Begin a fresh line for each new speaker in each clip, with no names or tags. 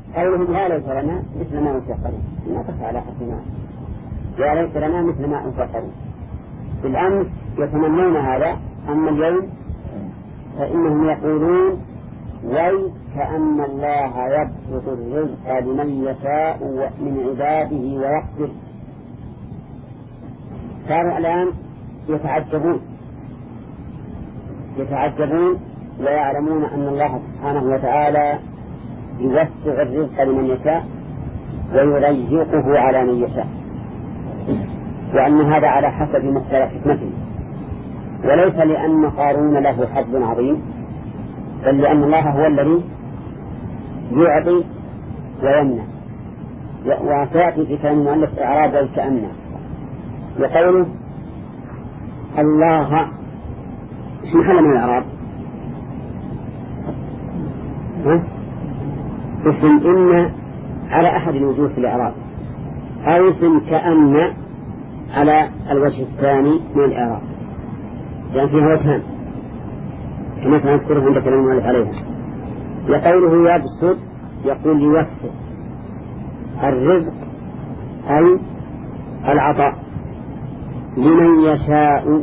قولهم يا ليت لنا مثل ما أوتي قارون، ما تخفى على حسنا، يا ليت لنا مثل ما أوتي قارون. بالأمس يتمنون هذا، أما اليوم فإنهم يقولون ويكأن الله يبسط الرزق لمن يشاء من عباده ويقدر. صاروا الآن يتعجبون ويعلمون أن الله سبحانه وتعالى يوسع الرزق لمن يشاء ويضيقه على من يشاء، وأن هذا على حسب مقتضى حكمته، وليس لأن قارون له حظ عظيم، بل لأن الله هو الذي يعطي ويمنع. وسيأتي في كلام المؤلف إعراب وكأن وقوله الله شو محل من الإعراب؟ اسم إن على أحد الوجوه في الإعراب، أو اسم كأن على الوجه الثاني من الإعراب، لأن فيها وجهان كما سنذكره عند كلام المؤلف عليها. وقوله يبسط يقول يوسع الرزق أي العطاء لمن يشاء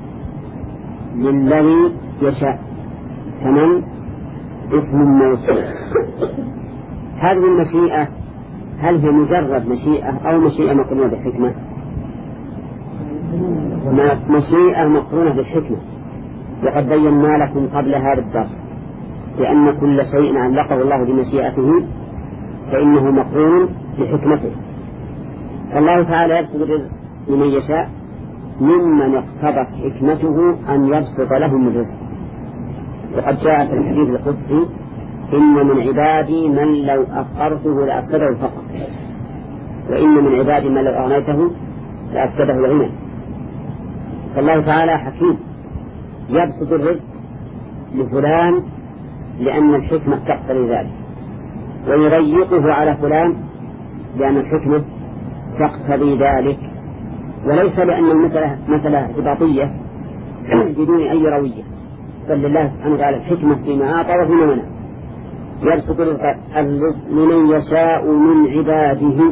للذي يشاء، كمن اسم موصول. هذه المشيئة هل هي مجرد مشيئة أو مشيئة مقرونة بالحكمة؟ مشيئة مقرونة بالحكمة، وقد بينا لكم قبل هذا الدرس لأن كل شيء علقه الله بمشيئته فإنه مقرون بحكمته. فالله تعالى يبسط الرزق لمن يشاء ممن اقتضت حكمته أن يبسط لهم الرزق. وقد جاء في الحديث القدسي إن من عبادي من لو أفقرته لأفسده الفقر، وإن من عبادي من لو أغنيته لأفسده الغنى. فالله تعالى حكيم يبسط الرزق لفلان لأن الحكمة تقتضي ذلك، ويضيقه على فلان لأن الحكمة تقتضي ذلك، وليس لأن المسألة ارتباطية بدون أي روية، بل لله سبحانه وتعالى الحكمة فيما أعطى وفيما منع. يبسط الرزق لمن يشاء من عباده،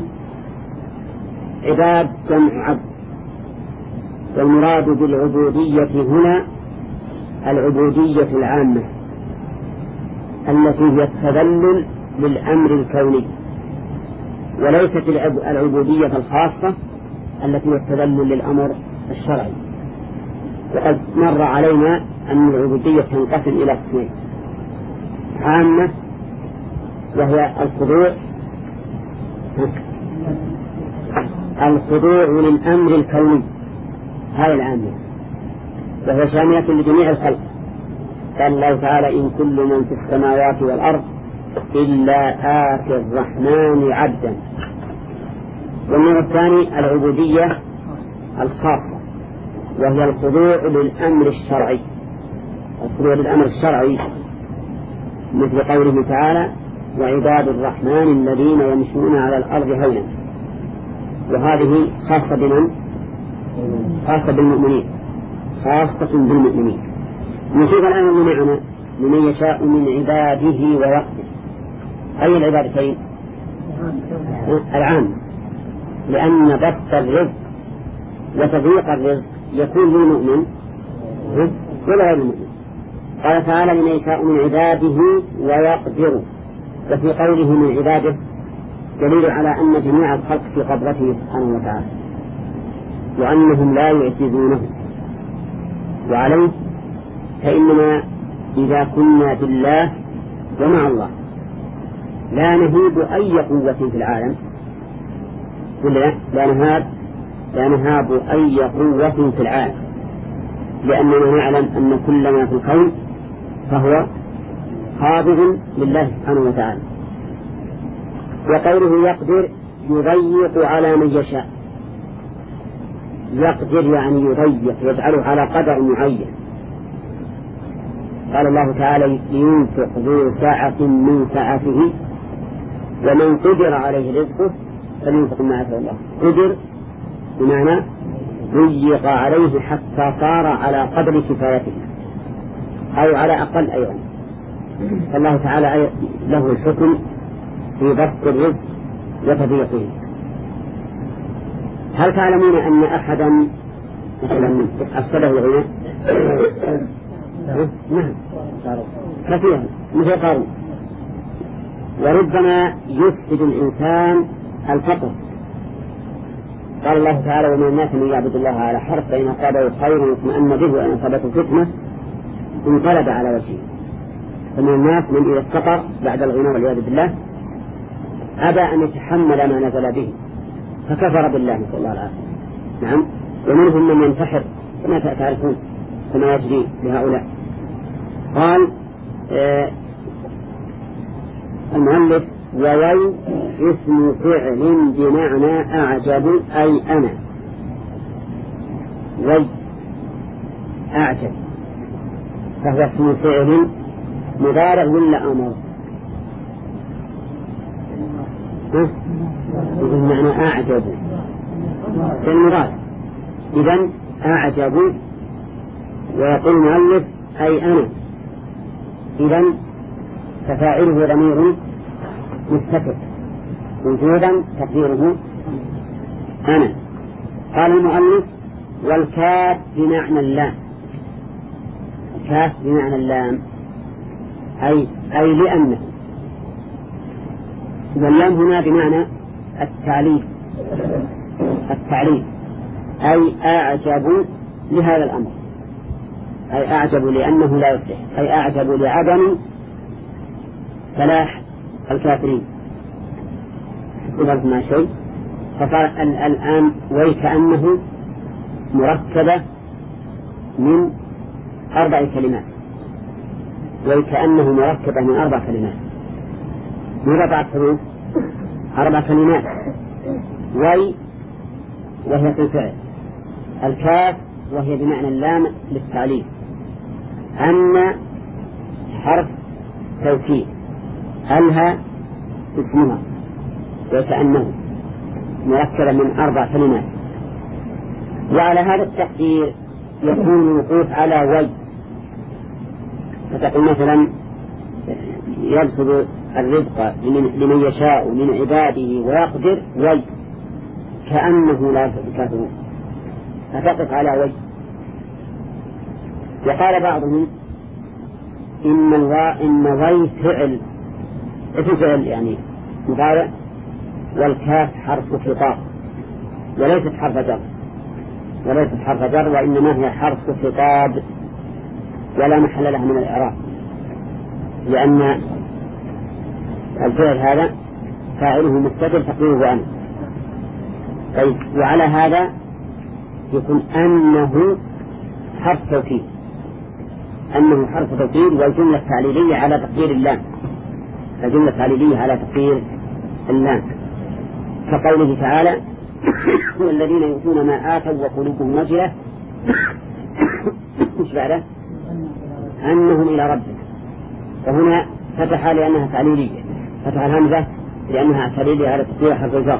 عباد جمع عبد، والمراد بالعبودية هنا العبودية العامة التي هي التذلل للأمر الكوني، وليست العبودية الخاصة التي هي التذلل للأمر الشرعي. وقد مر علينا أن العبودية تنقسم إلى قسمين: عامة وهي الخضوع للأمر الكوني، هذا العامة، وهو شاملة لجميع الخلق. قال الله تعالى إن كل من في السماوات والأرض إلا آتي الرحمن عبدا. والنوع الثاني العبودية الخاصة، وهي الخضوع للأمر الشرعي. الخضوع للأمر الشرعي مثل قوله تعالى وعباد الرحمن الذين يمشون على الأرض هونا، وهذه خاصة بمن؟ خاصة بالمؤمنين، خاصة بالمؤمنين. نشوف الآن المعنى لمن يشاء من عباده ويقدر. أي العبادتين؟ العام، لأن بسط الرزق وتضييق الرزق يكون للمؤمن ولا غير المؤمن. قال تعالى لمن يشاء من عباده ويقدر، وفي قوله من عباده دليل على أن جميع الخلق في قبضته سبحانه وتعالى، وأنهم لا يعجزونه. وعليه فإننا إذا كنا بالله ومع الله لا نهيب أي قوة في العالم، لا نهاب أي قوة في العالم، لأننا نعلم أن كل ما في الكون فهو خاضع لله سبحانه وتعالى. وقوله يقدر يضيق على من يشاء، يقدر يعني يضيق، يجعله على قدر معين. قال الله تعالى لينفق ذو سعة من سعته ومن قدر عليه رزقه فلينفق ما آتاه الله. قدر بمعنى ضيق عليه حتى صار على قدر كفايته أو على أقل أيضا. فالله تعالى له الحكم في بسط الرزق وتضييقه. هل تعلمون أن أحدا مثلا أفسده الغنى؟ نعم كثيرا مثل قارون. وربما يفسد الإنسان الفقر. قال الله تعالى: ومن الناس من يعبد الله على حرف فإن أصابه خير اطمأن به وإن أصابته فتنة انقلب على وجهه. فمن الناس من إذا افتقر بعد الغنى والعياذ بالله أبى أن يتحمل ما نزل به فكفر بالله نسأل الله العافية. نعم. ومنهم من ينتحر كما تعرفون كما يجري لهؤلاء. قال المؤلف: ووي اسم فعل بمعنى أعجب أي أنا. وي أعجب فهو اسم فعل مضارع ولا أمر؟ بمعنى أعجب في المضارع. إذن أعجب ويقول المؤلف أي أنا. إذن ففاعله ضمير مستتر وجودا تقديره أنا. قال المؤلف: والكاف بمعنى اللام. الكاف بمعنى اللام أي لأنه. واللام هنا بمعنى التعليل أي أعجب لهذا الأمر، أي أعجب لأنه لا يفلح، أي أعجب لعدم فلاح الكافرين. ما شيء. فصار الآن ويكأنه مركبة من 4 كلمات. ويكأنه مركبة من 4 كلمات. من 4 حروف 4 كلمات. وهي اسم فعل. الكاف وهي بمعنى اللام للتعليل. أن حرف توكيد. ألها اسمها وكأنه مركبة من 4 كلمات. وعلى هذا التقدير يكون الوقوف على وي. فتقول مثلا: يبسط الرزق لمن يشاء من عباده ويقدر وي كأنه لا يفلح. فتقف على وي. وقال بعضهم إن وي فعل يعني مضارع، والكاف حرف خطاب وليست حرف جر وإنما هي حرف خطاب ولا محل لها من الإعراب، لأن الفعل هذا فاعله مستتر تقديره أنا. طيب، وعلى هذا يكون أنه حرف توكيد. والجملة التعليلية على تقدير اللام. الجملة التعليلية على تقدير اللام، كقوله تعالى: والذين يؤتون ما آتوا وقلوبهم وجلة مش بعده أنهم إلى ربهم. وهنا فتح لأنها تعليلية، فتح الهمزة لأنها تعليلية على تقدير حرف الجر.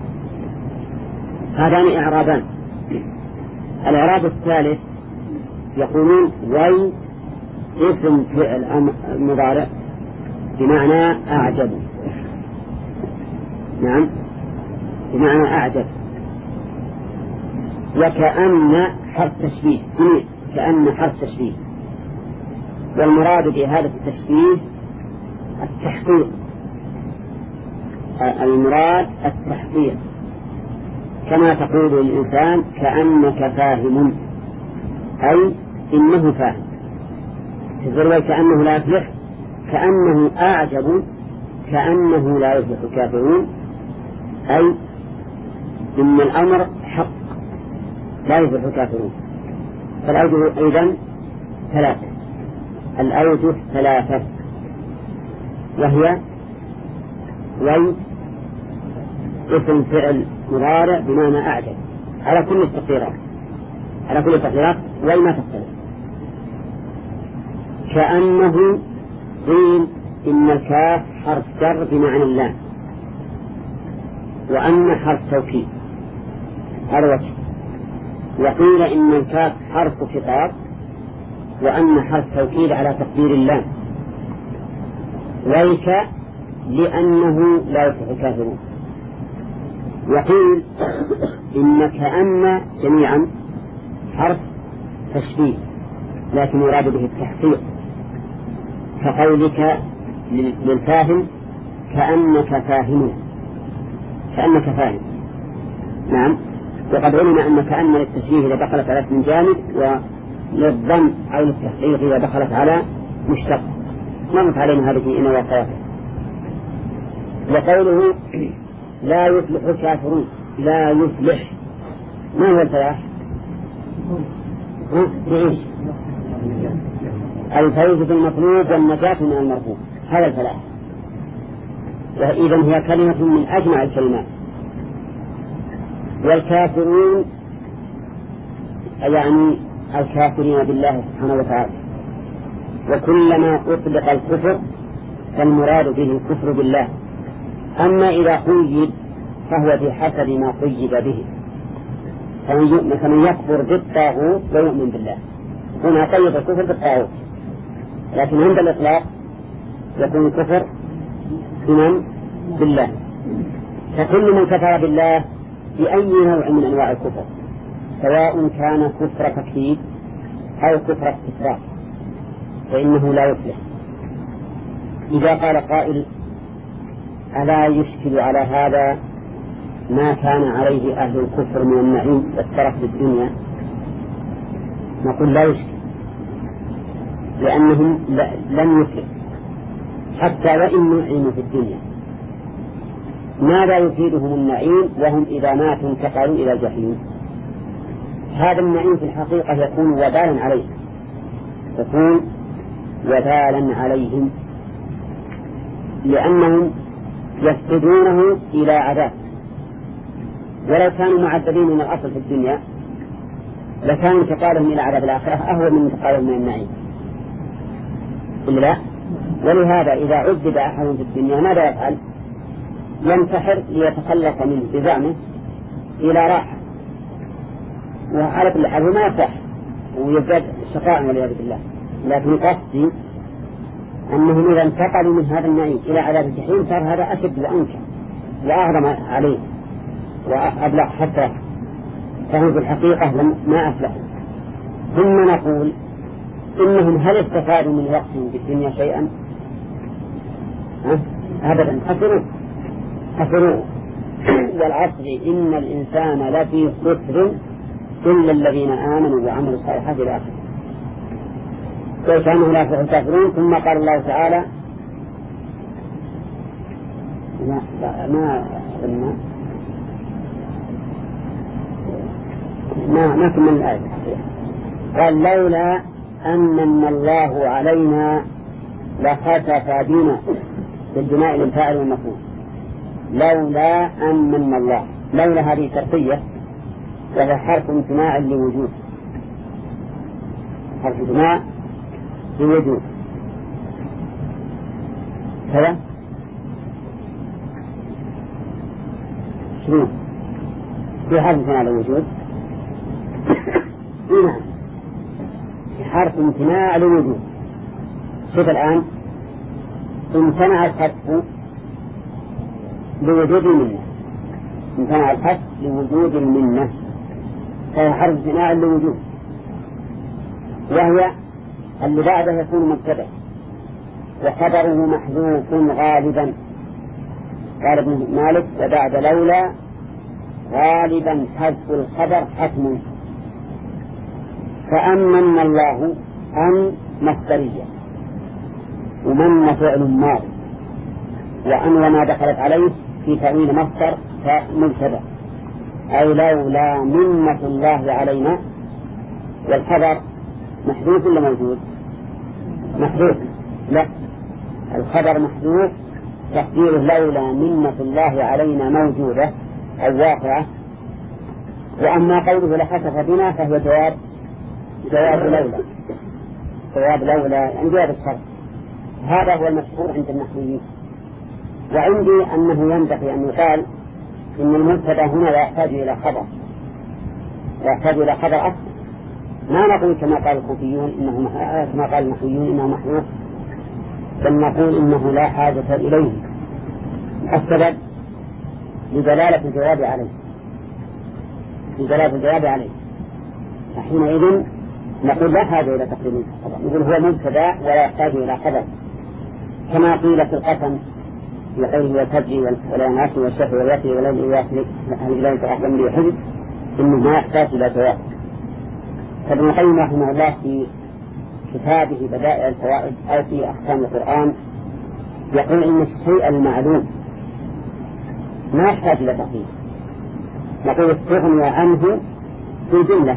هذان إعرابان. الإعراب الثالث يقولون: وي اسم فعل مضارع بمعنى أعجب. نعم، بمعنى أعجب. وكأن حرف تشبيه. كأن حرف تشبيه. والمراد بهذا التشبيه التحقيق. المراد التحقيق، كما تقول الإنسان: كأنك فاهم، أي إنه فاهم. تقول كأنه لا يفلح، كأنه أعجب، كأنه لا يفلح الكافرون، أي إن الأمر حق لا يفلح الكافرون. فالأوجه أيضا 3. الأوجه 3، وهي وي اسم فعل مضارع بمعنى أعجب على كل التقديرات. وي ما تختلف. كأنه قيل إن الكاف حرف جر بمعنى اللام، وأن حرف توكيد، هذا وجه. وقيل إن الكاف حرف خطاب، وأن حرف توكيد على تقدير اللام. ويك لأنه لا يفلح الكافرون. وقيل إن كأن جميعا حرف تشبيه لكن يراد به التحقيق، كقولك للفاهم كأنك فاهم، كأنك فاهم. نعم. وقد علم أن كأن للتشبيه إذا دخلت على اسم جامد، وللظن أو للتحقيق إذا دخلت على مشتق. مرت علينا هذه إن وقواته. وقوله لا يفلح الكافرون، لا يفلح، ما هو الفلاح؟ يعيش الفوز بالمطلوب والنجاة من المرغوب، هذا الفلاح. وإذن هي كلمة من أجمع الكلمات. والكافرون يعني الكافرين بالله سبحانه وتعالى، وكلما أطلق الكفر فالمراد به الكفر بالله. أما إذا قيد فهو بحسب ما قيد به، فمن يكفر بالطاغوت ويؤمن بالله، هنا قيد الكفر بالطاغوت، لكن عند الإطلاق يكون الكفر بمن؟ بالله. فكل من كفر بالله بأي نوع من أنواع الكفر، سواء كان كفر تكذيب أو كفر استكبار، فإنه لا يفلح. إذا قال قائل ألا يشكل على هذا ما كان عليه أهل الكفر من النعيم والترف في الدنيا؟ نقول لا يشكل، لأنهم لم يفلح حتى وإن نعيموا في الدنيا. ماذا يفيدهم النعيم وهم إذا ماتوا انتقلوا إلى الجحيم؟ هذا النعيم في الحقيقة يكون وبالا عليهم، يكون وبالا عليهم، لأنهم يفقدونه إلى عذاب. ولو كانوا معذبين من الأصل في الدنيا لكان انتقالهم إلى عذاب الآخرة أهون من انتقالهم من النعيم، إلا. ولهذا إذا عذب أحد في الدنيا ماذا يفعل؟ ينتحر ليتخلص منه بزعمه إلى راحة، وعلى كل حال ما يصح ويزداد شقاء والعياذ بالله. لكن قصدي أنهم إذا انتقلوا من هذا النعيم إلى عذاب الجحيم صار هذا أشد وأنكى وأعظم عليه وأبلغ حتى، فهم في الحقيقة ما أفلحوا. ثم نقول إنهم هل استفادوا من وقتهم في الدنيا شيئا؟ أبدا، خسروا. والعصر إن الإنسان لفي خسر إلا الذين آمنوا وعملوا الصالحات إلى آخره. كانوا لا يفلحون. ثم قال الله تعالى ما كمل الآية، قال لولا أن الله علينا لخسف بنا بالبناء للفاعل والمفعول. لولا أن الله، لولا هذه شرطية وهي حرف امتناع لوجود، حرف امتناع لوجود كذا. شنو في حرف امتناع لوجود؟ نعم، في حرف امتناع لوجود. شوف الآن امتنع الحذف لوجود المنة، امتنع الحذف لوجود المنة، فهي حرف امتناع لوجود، وهي اللي بعده يكون مبتدأ وخبره محذوف غالبا. قال ابن مالك وبعد لولا غالبا حذف الخبر حتم. فأمن الله أن مصدرية، ومن فعل ماضي، وأن وما دخلت عليه في تأويل مصدر فمبتدأ، أي لولا منة الله علينا. والخبر محذوف ولا موجود؟ محذوف. لا، الخبر محذوف تقديره لولا منة الله علينا موجودة أو واقعة. وأما قوله لخسف بنا فهو جواب لولا يعني جواب الشرط. هذا هو المشهور عند النحويين. وعندي أنه ينبغي أن يقال إن المبتدأ هنا لا يحتاج إلى خبر، أصلا. ما نقول كما قال الكوفيون كما قال النحويون إنه محذوف، بل نقول إنه لا حاجة إليه، السبب لدلالة الجواب عليه، فحينئذ نقول لا حاجة إلى تقديم الخبر، نقول هو مبتدأ ولا يحتاج إلى خبر، كما قيل في القسم في قوله والفجر والعصر والشفع والوتر والليل إذا يسري هل إلهي تأحلم لي وحزب إنه ما يحتاج إلى جواب. فابن القيم رحمه الله في كتابه بدائع الفوائد أو في أحكام القرآن يقول إن الشيء المعلوم ما يحتاج إلى تقديم، نقول استغنى عنه في جملة،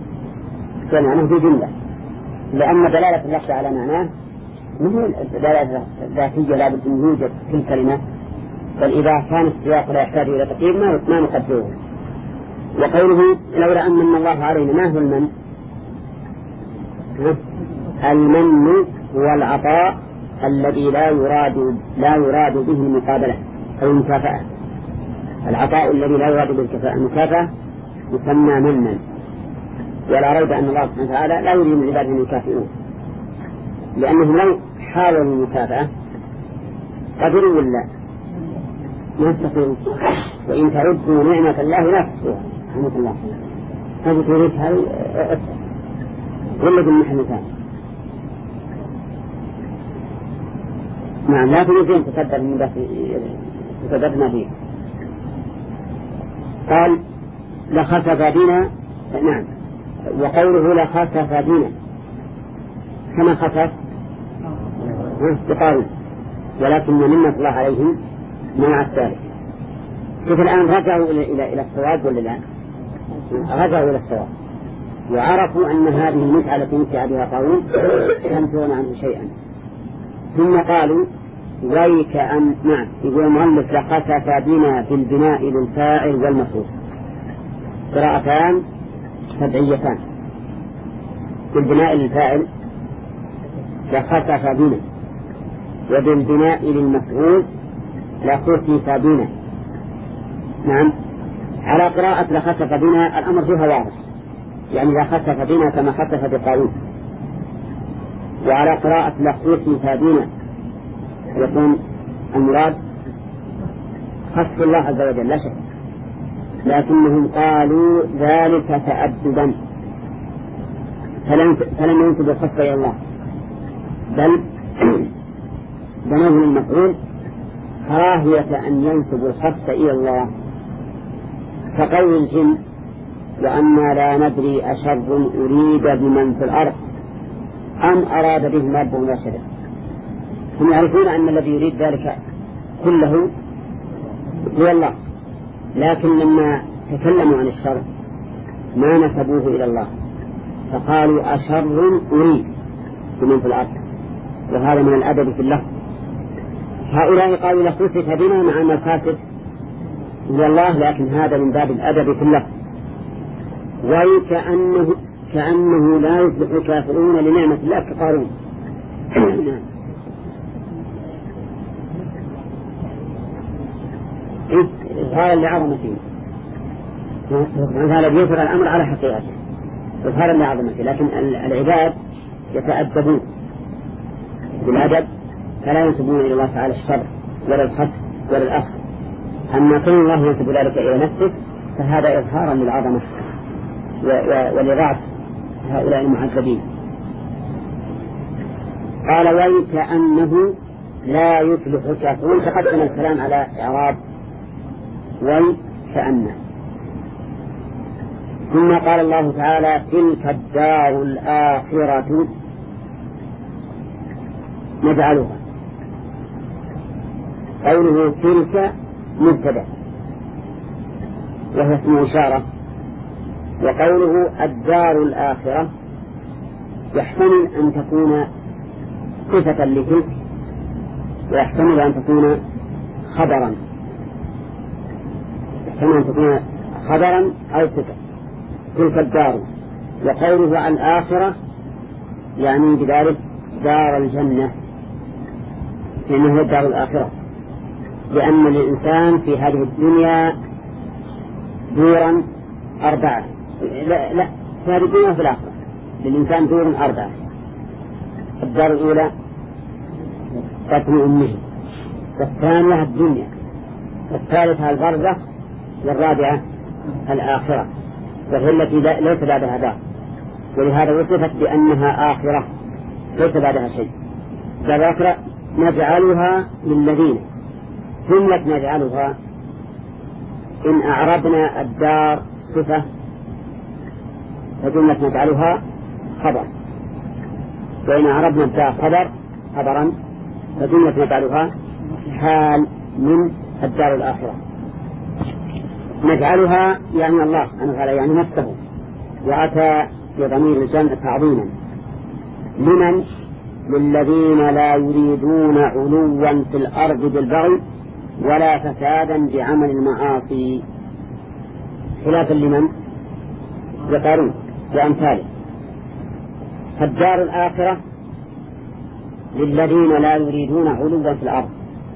لأن دلالة اللفظ على معناه من الدلالة الذاتية لا بد أن يوجد في الكلمة، بل إذا كان السياق لا يحتاج إلى تقديم ما نقدره. وقوله لولا أن من الله علينا، ما هو المن؟ المن هو العطاء الذي لا يراد به المقابلة أو المكافأة. العطاء الذي لا يراد به المكافأة يسمى منا، ولا ريب أن الله سبحانه وتعالى لا يريد من عباده أن يكافئون، لأنهم لو حاولوا المكافأة قدروا ولا ما يستطيعون. وإن تعدوا نعمة الله لا تحصوها. رحمة الله هذه تريد هذه ولا بالمحل ثاني. نعم لا تريد تصدر من بس تصدرنا فيه. قال لخسف بنا، نعم، وقوله لخسف بنا كما خسف بقارون، ولكن منة الله عليهم منع الثالث. شوف الآن رجعوا إلى الصواب ولا لا؟ رجعوا إلى الصواب وعرفوا أن هذه المسألة التي يمتع بها قارون لم تغن عنه شيئا، ثم قالوا ويك أن، نعم، يقول المؤلف لخسف بنا في البناء للفاعل والمفعول، قراءتان سبعيتان. في البناء للفاعل لخسف بنا، وبالبناء للمفعول لخسف بنا. نعم، على قراءة لخسف بنا الأمر فيها واضح، يعني لخسف بنا كما خسف بقارون. وعلى قراءة لخسف بنا يكون المراد خسف الله عز وجل لا شك، لكنهم قالوا ذلك تأدبا، فلم ينسب الخسف إلى الله، بل بنوه المفعول كراهية أن ينسب الخسف إلى الله، كقول الجن وأنا لا ندري أشر أريد بمن في الأرض أم أراد بهم ربهم رشدا. هم يعرفون أن الذي يريد ذلك كله هو الله، لكن لما تكلموا عن الشر ما نسبوه إلى الله، فقالوا أشر أريد بمن في الأرض، وهذا من الأدب في اللفظ. هؤلاء قالوا لخسف بنا مع أن الخاسف هو الله، لكن هذا من باب الأدب في اللفظ. كأنه لا يصبح كافرون لنعمة الله كقارون. إظهارا لعظمته سبحانه وتعالى بيظهر الأمر على حقيقته إظهارا لعظمته، لكن العباد يتأدبون بالأدب فلا ينسبون إلى الله تعالى الشر ولا الخسف ولا الأخذ. أما كون الله ينسب ذلك إلى نفسه فهذا إظهارا للعظمة ولرعب هؤلاء المعذبين. قال ويكأنه لا يفلح كافرون، تقدم الكلام على إعراب ويكأنه. ثم قال الله تعالى تلك الدار الآخرة نجعلها. قوله تلك مبتدأ وهو اسم إشارة، وقوله الدار الآخرة يحتمل أن تكون صفة لتلك، ويحتمل أن تكون خبرا، يحتمل أن تكون خبرا أو صفة. تلك الدار، وقوله عن الآخرة يعني بذلك دار الجنة، لأنه هو الدار الآخرة، لأن الإنسان في هذه الدنيا دورا 4. لا في هذه الدنيا وفي الآخرة للإنسان دور 4. الدار الأولى بطن أمه، والثانية الدنيا، الثالثة البرزخ، والرابعة الآخرة، وهي التي ليس بعدها دار، ولهذا وصفت بأنها آخرة ليس بعدها شيء. الآخرة نجعلها للذين، جملة نجعلها إن أعربنا الدار صفة فجملة نجعلها خبر، وإن أعربنا الدار خبرا فجملة نجعلها حال من الدار الآخرة. نجعلها يعني الله سبحانه وتعالى، يعني نفسه، وأتى بضمير الجمع تعظيما. لمن؟ للذين لا يريدون علوا في الأرض بالبغي ولا فسادا بعمل المعاصي، خلافا لمن؟ لقارون وأمثاله. فالدار الآخرة للذين لا يريدون علوا في الأرض،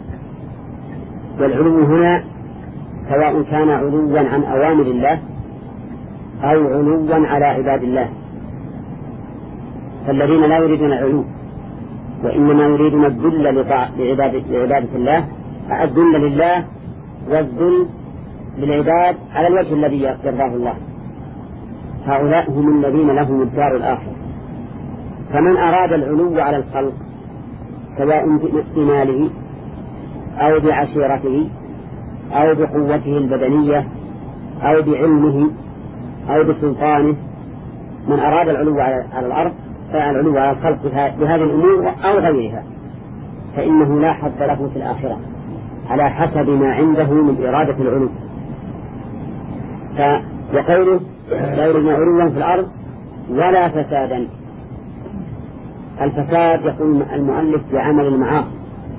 والعلو هنا سواء كان علوا عن أوامر الله أو علوا على عباد الله. فالذين لا يريدون العلو وإنما يريدون الذل لعبادة الله، الذل لله والذل للعباد على الوجه الذي يرضاه الله، هؤلاء هم الذين لهم الدار الآخرة. فمن أراد العلو على الخلق سواء بماله أو بعشيرته أو بقوته البدنية أو بعلمه أو بسلطانه، من أراد العلو على الأرض العلو على الخلق بهذه الأمور أو غيرها فإنه لا حظ له في الآخرة على حسب ما عنده من إرادة العلو. وقوله لا يريدون علوا في الأرض ولا فسادا، الفساد يقول المؤلف بعمل المعاصي،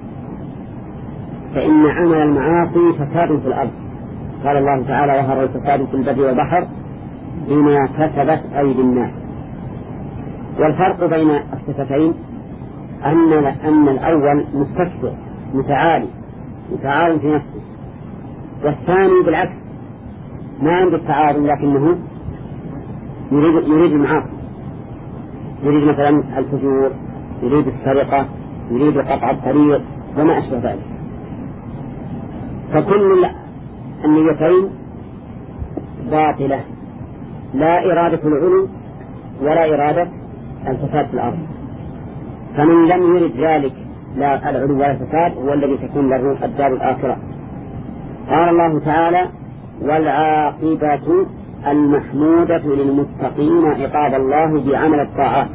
فإن عمل المعاصي فساد في الأرض. قال الله تعالى: ظهر الفساد في البر والبحر بما كسبت أيدي الناس. والفرق بين الصفتين أن الأول مستكبر متعالي متعاون في نفسه، والثاني بالعكس ما عنده التعاون لكنه يريد المعاصي، يريد مثلا الفجور، يريد السرقة، يريد قطع الطريق وما أشبه ذلك. فكل النيتين باطلة، لا إرادة العلو ولا إرادة الفساد في الأرض. فمن لم يرد ذلك لا العلو ولا الفساد هو الذي تكون له الدار الآخرة. قال الله تعالى: والعاقبة المحمودة للمتقين عقاب الله بعمل الطاعات.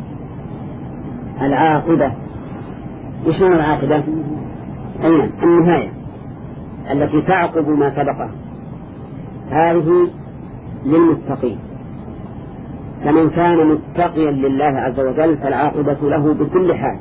العاقبة إيش معنى العاقبة؟ أين النهاية التي تعقب ما سبقه، هذه للمتقين. فمن كان متقيا لله عز وجل فالعاقبة له بكل حال،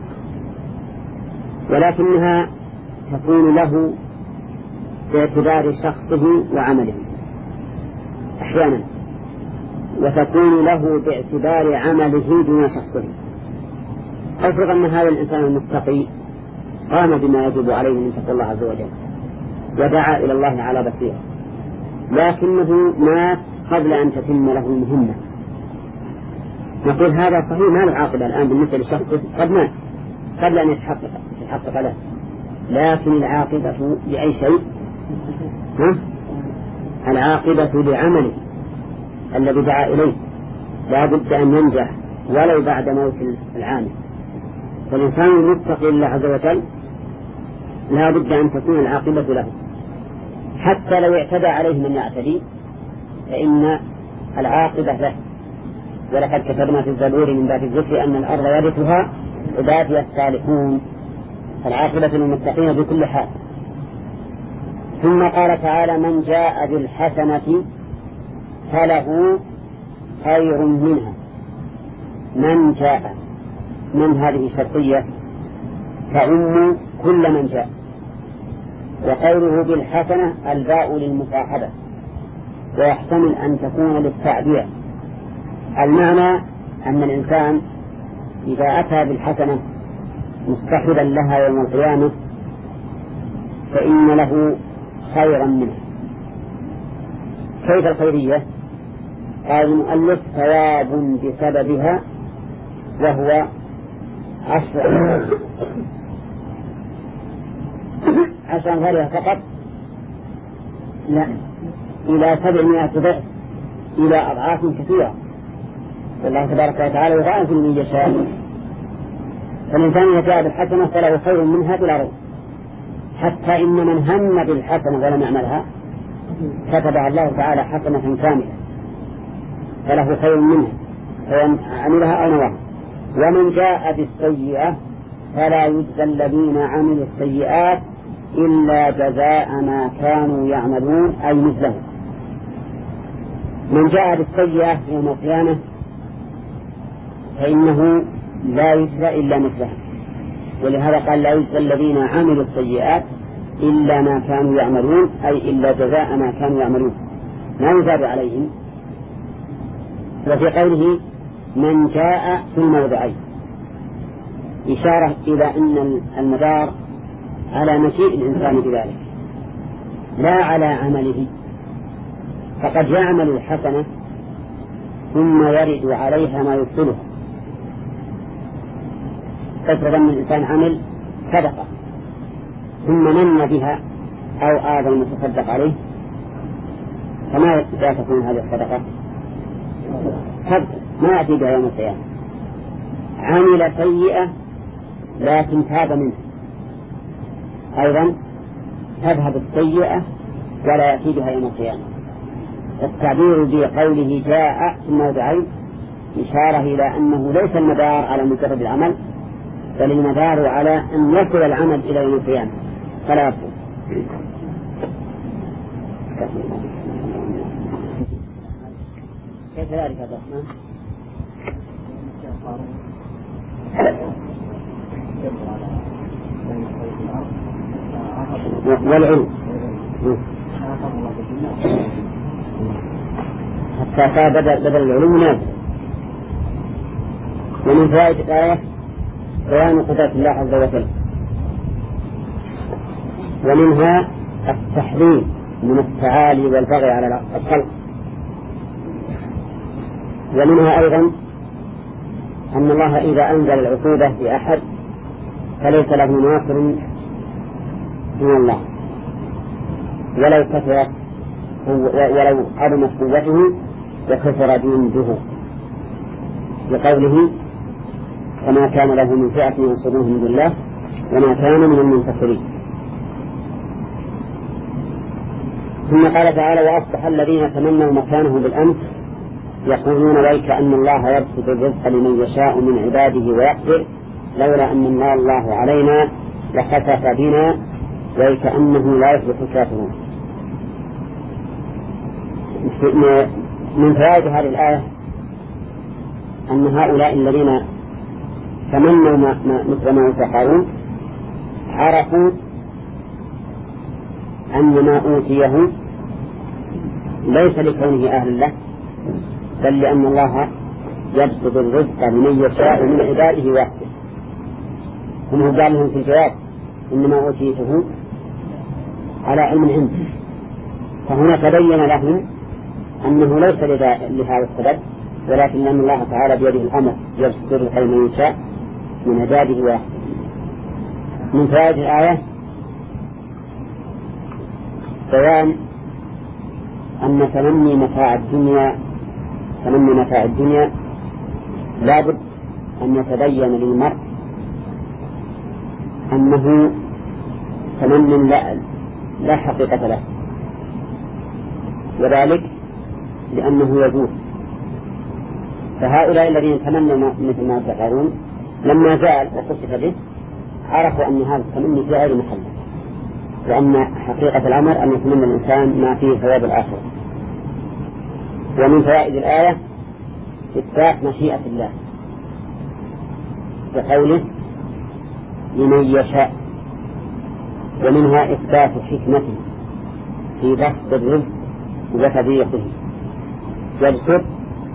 ولكنها تكون له باعتبار شخصه وعمله أحيانا، وتكون له باعتبار عمله دون شخصه. أفرض أن هذا الإنسان المتقي قام بما يجب عليه من تقوى الله عز وجل ودعا إلى الله على بصيرة، لكنه مات قبل أن تتم له المهمة، نقول هذا صحيح ما له عاقبة الآن بالنسبة لشخصه، قد مات قبل أن يتحقق له، لكن العاقبة لأي شيء؟ العاقبة لعمله الذي دعا إليه، لا بد أن ينجح ولو بعد موت العامل. فالإنسان المتقي لله عز وجل لا بد أن تكون العاقبة له، حتى لو اعتدى عليه من يعتدي فإن العاقبة له. ولقد كتبنا في الزبور من بعد الذكر أن الأرض يرثها عبادي الصالحون، العاقبة للمتقين بكل حال. ثم قال تعالى: من جاء بالحسنة فله خير منها. من جاء، من هذه شرطية تعم كل من جاء. وقوله بالحسنة الباء للمصاحبة، ويحتمل أن تكون للتعبير. المعنى أن الإنسان إذا أتى بالحسنة مستحبا لها يوم القيامة فإن له خيرا منه. كيف الخيرية؟ قال المؤلف: ثواب بسببها وهو 10 أمثالها فقط لا، إلى 700 ضعف، إلى أضعاف كثيرة. والله تبارك وتعالى يضاعف من يشاء. فالإنسان إذا جاء بالحسنة فله خير منها بلا ريب، حتى إن من هم بالحسنة ولم يعملها كتبها الله تعالى حسنة كاملة فله خير منها سواء عملها أو نواها. ومن جاء بالسيئة فلا يجزى الذين عملوا السيئات إلا جزاء ما كانوا يعملون، أي مثله. من جاء بالسيئة يوم القيامة فإنه لا يجزى إلا مثلها، ولهذا قال لا يجزى الذين عملوا السيئات إلا ما كانوا يعملون، أي إلا جزاء ما كانوا يعملون، ما يزاد عليهم. وفي قوله من جاء في الموضعين إشارة إلى أن المدار على مجيء الإنسان بذلك لا على عمله. فقد يعمل الحسنة ثم يرد عليها ما يبطلها. فافرض أن الإنسان عمل صدقة ثم من بها أو آذى المتصدق عليه، فما تكون هذه الصدقة؟ ما يأتي بها يوم القيامة. عمل سيئة لكن تاب منها، أيضا تذهب السيئة ولا يأتي بها يوم القيامة. التعبير بقوله جاء في الموضعين إشارة إلى أنه ليس المدار على مجرد العمل، بل المدار على أن يصل العمل إلى يوم القيامة فلا يصل. كيف ذلك يا الرحمن؟ والعلم حتى صار بدل العلوم نازل. ومن فوائد الآية بيان قدرة الله عز وجل، ومنها التحذير من التعالي والبغي على الخلق، ومنها أيضا أن الله إذا أنزل العقوبة بأحد فليس له ناصر من الله ولو كثرت ولو عظمت قوته وكثر جنده، لقوله فما كان له من فئة ينصرونه من الله وما كان من المنتصرين. ثم قال تعالى وأصبح الذين تمنوا مكانه بالأمس يقولون ويك أن الله يبسط الرزق لمن يشاء من عباده ويقدر لولا أن الله علينا لخسف بنا ويك أنه لا يفلح الكافرون. من فوائد هذه الآية أن هؤلاء الذين تمنوا مثل ما يتقارون عرفوا أن ما أوتيه ليس لكونه أهل له، بل لأن الله يبسط الرزق لمن يشاء من عباده وحده. هم قال لهم في الجواب إنما أوتيته على علم عنده، فهنا تبين لهم أنه ليس لهذا السبب، ولكن أن الله تعالى بيده الأمر يبسط الرزق لمن يشاء من عباده وحده. من فوائد الآية بيان أن تمني متاع الدنيا لابد أن يتبين للمرء أنه تمن لا حقيقة له، وذلك لأنه يزول. فهؤلاء الذين تمنوا مثل ما تقولون لما زال وقصف به عرفوا أن هذا التمني في غير محله، وأن حقيقة الأمر أن يتمنى الإنسان ما فيه ثواب الآخرة. ومن فوائد الآية إثبات مشيئة الله بقوله لمن يشاء، ومنها إثبات حكمته في بسط الرزق وتضييقه، يبسط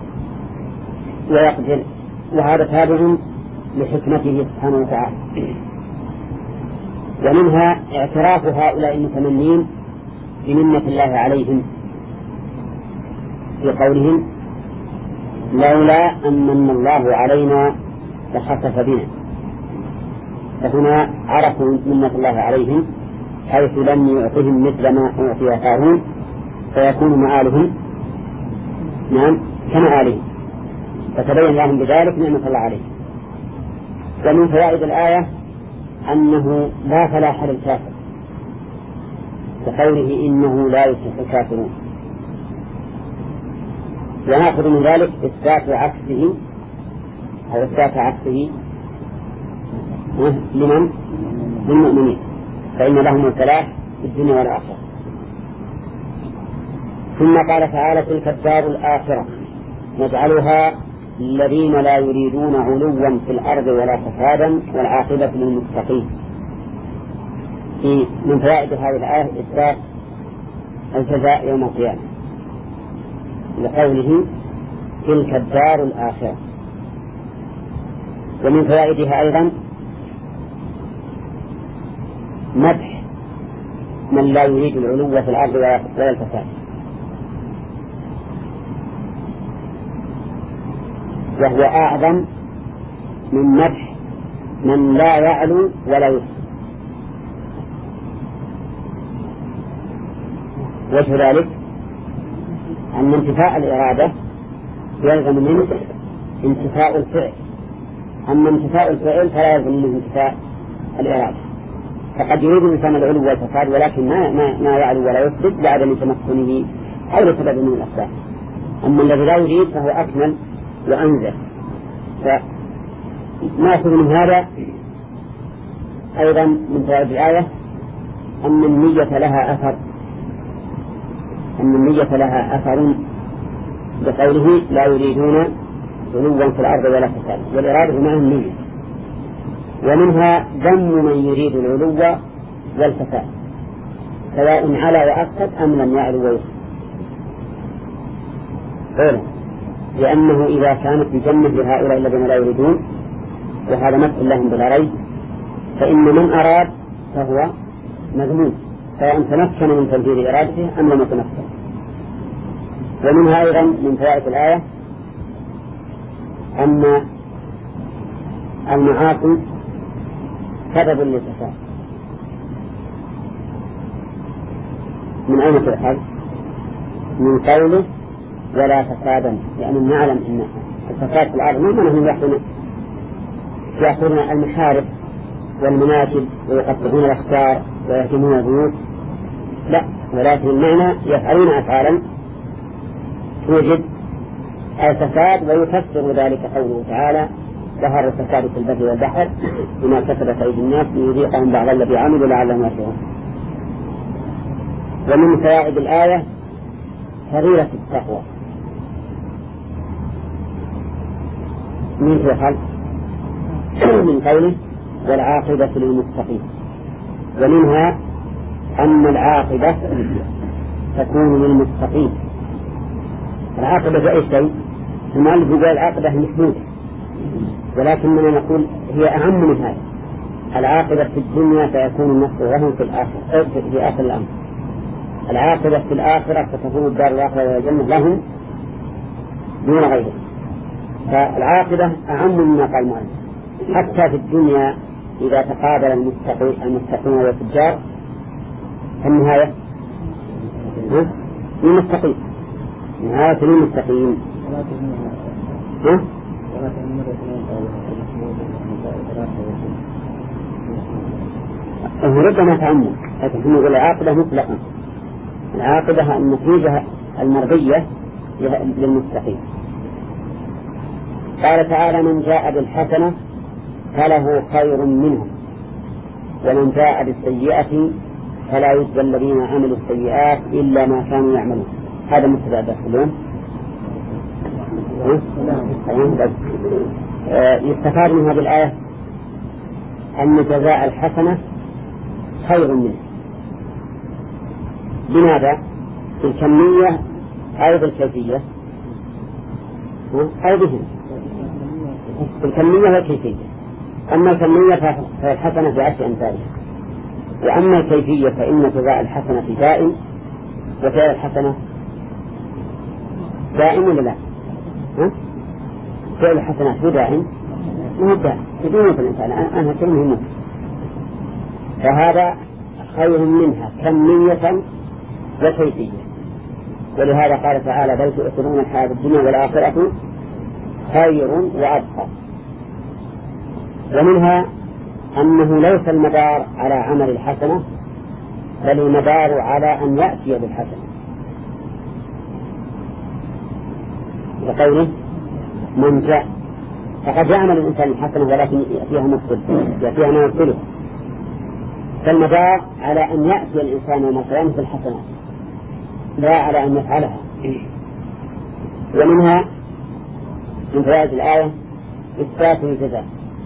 ويقدر، وهذا تابع لحكمته سبحانه وتعالى. ومنها اعتراف هؤلاء المتمنين بمنة الله عليهم في قولهم لولا أن من الله علينا لخسف بنا، فهنا عرفوا منة الله عليهم حيث لم يعطهم مثل ما أعطي قارون فيكون مآلهم نعم كمآلهم، فتبين لهم بذلك نعمة الله عليه. ومن فوائد الآية أنه لا فلاح للكافر، بقوله إنه لا يفلح الكافرون. ونأخذ من ذلك إثبات عكسه أو إثبات عكسه لمن؟ للمؤمنين، فإن لهم الفلاح في الدنيا والآخرة. ثم قال تعالى تلك الدار الآخرة نجعلها الذين لا يريدون علوا في الأرض ولا فسادا والعاقبة للمتقين. من فوائد هذه الآية إثبات الجزاء يوم القيامة لقوله تلك الدار الآخرة. ومن فوائدها أيضا مدح من لا يريد العلو في الأرض ولا الفساد، وهو أعظم من مدح من لا يعلو ولا يفسد. وجه ذلك أن انتفاء الإرادة يلزم منه انتفاء الفعل، أما انتفاء الفعل فلا يلزم منه انتفاء الإرادة. فقد يريد الإنسان العلو والفساد ولكن ما يعلو ولا يفسد لعدم تمكنه أو لسبب من الأسباب. أما الذي لا يريد فهو أكمل وأنزل. فنأخذ من هذا أيضا من فوائد الآية أن النية لها أثر، أن النية لها أثر بقوله لا يريدون علوا في الأرض ولا فساد، والإرادة معه النية. ومنها ذم من يريد العلو والفساد سواء على وأفسد أم لم يعلو ويفسد، لأنه إذا كانت الجنة لهؤلاء الذين لا يريدون وهذا مثل لهم بلا ريب، فإن من أراد فهو مذموم سواء تمكن من تنفيذ إرادته أم لم يتمكن. ومنها أيضا من فوائد الآية أن المعاصي سبب للفساد. من أين تؤخذ؟ من قوله ولا فسادا، لأننا نعلم أن الفساد في الأرض ما نحن يأخذون المحارب والمناسب ويقطعون الأشجار ويهدمون البيوت، لا، ولكن المعنى يفعلون أفعالا توجد الفساد. ويفسر ذلك قوله تعالى ظهر الفساد في البر والبحر بما كسبت أيدي الناس ليذيقهم بعض الذي عملوا لعلهم يرجعون. ومن فوائد الآية فريضة التقوى من تؤخذ من قوله والعاقبة للمتقين. ومنها أن العاقبة تكون للمتقين. العاقبة في أي شيء؟ المؤلف يقول العاقبة محمودة، ولكننا نقول هي أهم من هذا. العاقبة في الدنيا فيكون النصر لهم في الآخرة في آخر الأمر. العاقبة في الآخرة فتكون الدار الآخرة والجنة لهم دون غيره. فالعاقبة أهم مما قال المؤلف. حتى في الدنيا إذا تقابل المتقين والفجار فالنهاية للمتقين، نهاية للمتقين. ربما تعمل، لكن نقول العاقبة مطلقا. العاقبة النتيجة المرضية للمتقين. قال تعالى من جاء بالحسنة فله خير منها ومن جاء بالسيئة فلا يجزى الذين عملوا السيئات إلا ما كانوا يعملون. هذا مبتدأ درس اليوم. يستفاد من هذه الآية أن جزاء الحسنة خير منه. لماذا؟ بالكمية أو بالكيفية أو بهم؟ بالكمية والكيفية. أما الكمية فالحسنة بعشر أمثالها، وأما الكيفية فإن جزاء الحسنة دائم وفعل الحسنة دائم ولا لا؟ فعل الحسنات هو دائم مو دائم بدون الإنسان أنا كلمه. فهذا خير منها كمية وكيفية. ولهذا قال تعالى بل تؤثرون الحياة الدنيا والآخرة خير وأبقى. ومنها أنه ليس المدار على عمل الحسنة بل المدار على أن يأتي بالحسنة، وقوله من جاء، فقد يعمل الإنسان الحسنة ولكن يأتيها مبطل، يأتيها ما يبطله، فالمدار على أن يأتي الإنسان يوم القيامة بالحسنة لا على أن يفعلها. ومنها من فوائد الآية إثبات الجزاء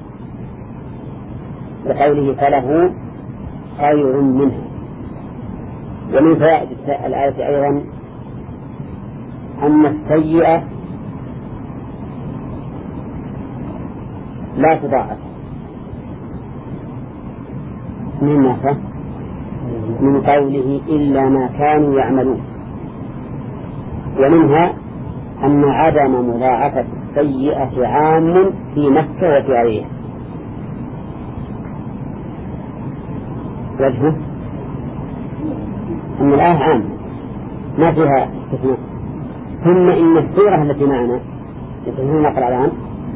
بقوله فله خير منها. ومن فوائد الآية أيضا أن السيئة لا تضاعف من قوله إلا ما كانوا يعملون. ومنها أن عدم مضاعفة السيئة عام في مكة وفي غيرها. وجهه أن الآية عام ما فيها استثناء. ثم إن السورة التي معنا التي نقرأ الآن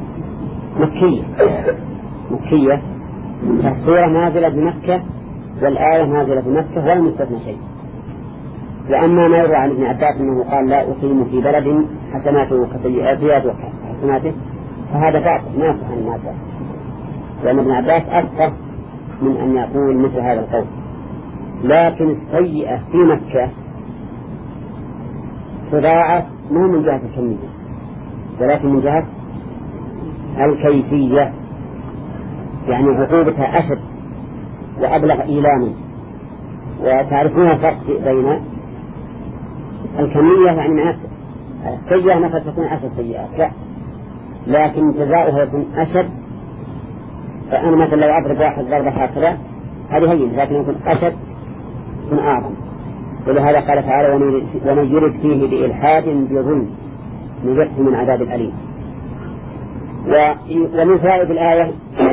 مكية فالسورة نازلة بمكة والآية نازلة بمكة ولم يستثنى شيء. وأما ما يروى عن ابن عباس أنه قال لا أقيم في بلد حسناته كسيئاته وحسناته فهذا باطل ما يصح عن ابن عباس، لأن ابن عباس أكثر من أن يقول مثل هذا القول. لكن السيئة في مكة تضاعف ما من جهة الكمية ولكن من جهة الكيفية، يعني عقوبتها أشد وأبلغ إيلاما. وتعرفون الفرق بين الكمية، يعني معناته السيئة مثلا تكون 10 سيئات لا، لكن جزاؤها يكون أشد. فأنا مثلا لو أضرب واحد ضربة هكذا هذه هين، لكن يكون أشد يكون أعظم. ولهذا قال تعالى ومن يرد فيه بإلحاد بظلم نذقه من عذاب أليم. ومن فوائد الآية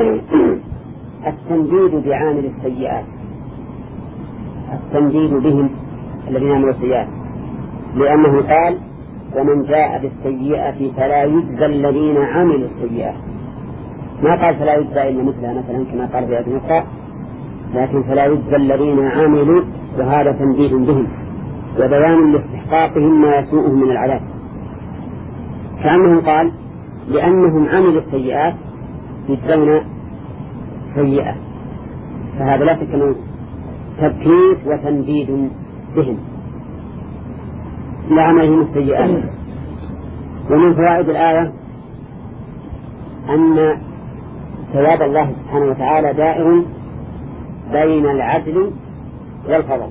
التنديد بعامل السيئات، التنديد بهم الذين عملوا السيئات، لأنه قال ومن جاء بالسيئة فلا يجزى الذين عملوا السيئات، ما قال فلا يجزى إلا مثلها مثلا كما قال في آية أخرى، لكن فلا يجزى الذين عملوا، وهذا تنديد بهم وبيان لاستحقاقهم ما يسوءهم من العذاب. كأنه قال لأنهم عملوا السيئات يجزون سيئة، فهذا لا شك أنه تبكيت وتنديد بهم لعملهم السيئات. ومن فوائد الآية أن ثواب الله سبحانه وتعالى دائر بين العدل والفضل.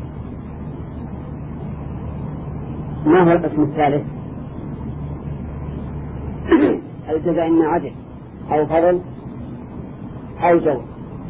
ما هو القسم الثالث؟ الجزاء إما عدل أو فضل أو جور.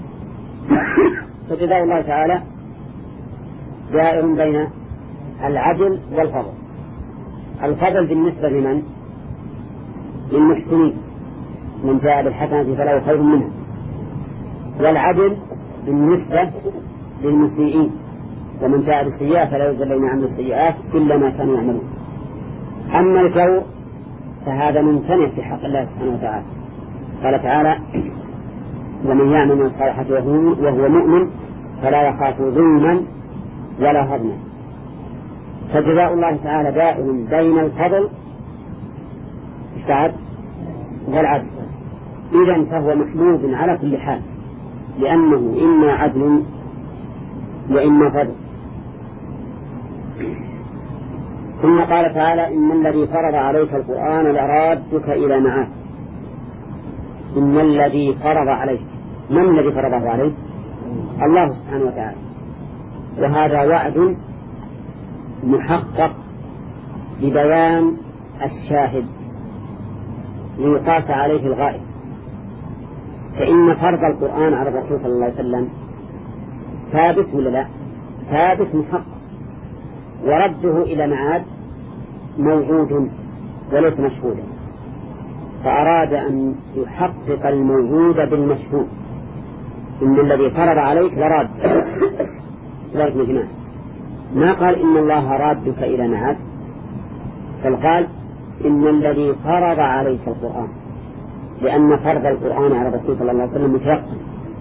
فجزاء الله تعالى دائر بين العدل والفضل. الفضل بالنسبة لمن؟ للمحسنين، من جاء بالحسنة فله خير منها. والعدل بالنسبة للمسيئين، ومن جاء بالسيئة فلا يجزى الذين عملوا السيئات إلا ما كانوا يعملون. أما الجور فهذا ممتنع في حق الله سبحانه وتعالى. قال تعالى ومن يعمل من الصالحات وهو مؤمن فلا يخاف ظلما ولا هضما. فجزاء الله تعالى دائم بين الفضل والعدل. إذن فهو محمود على كل حال، لأنه إما عدل وإما فضل. ثم قال تعالى إن الذي فرض عليك القرآن لرادك إلى معاد. إن الذي فرض عليك، من الذي فرضه عليك؟ الله سبحانه وتعالى. وهذا وعد محقق ببيان الشاهد ليقاس عليه الغائب. فإن فرض القرآن على الرسول صلى الله عليه وسلم ثابت ولا لا؟ ثابت محقق، ورده إلى معاد موجود وليس مشهودا، فأراد أن يحقق الموجود بالمشهود. إن الذي فرض عليك لراد ذلك مجمع، ما قال إن الله رادك إلى معاد، فقال إن الذي فرض عليك القرآن، لأن فرض القرآن على الرسول صلى الله عليه وسلم متيقن،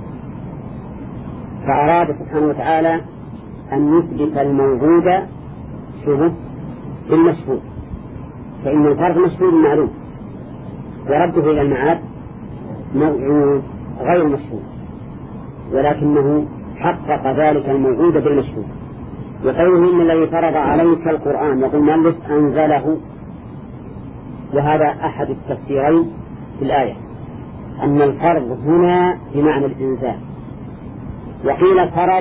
فأراد سبحانه وتعالى أن يثبت الموجود شبه بالمشهود، فإن الفرض مشهود معلوم، ورده إلى المعاد موجود غير مشهود، ولكنه حقق ذلك الموجود بالمشهود. وقوله إن الذي فرض عليك القرآن، يقول مؤلف أنزله، وهذا أحد التفسيرين في الآية، أن الفرض هنا بمعنى الإنزال، وقيل فرض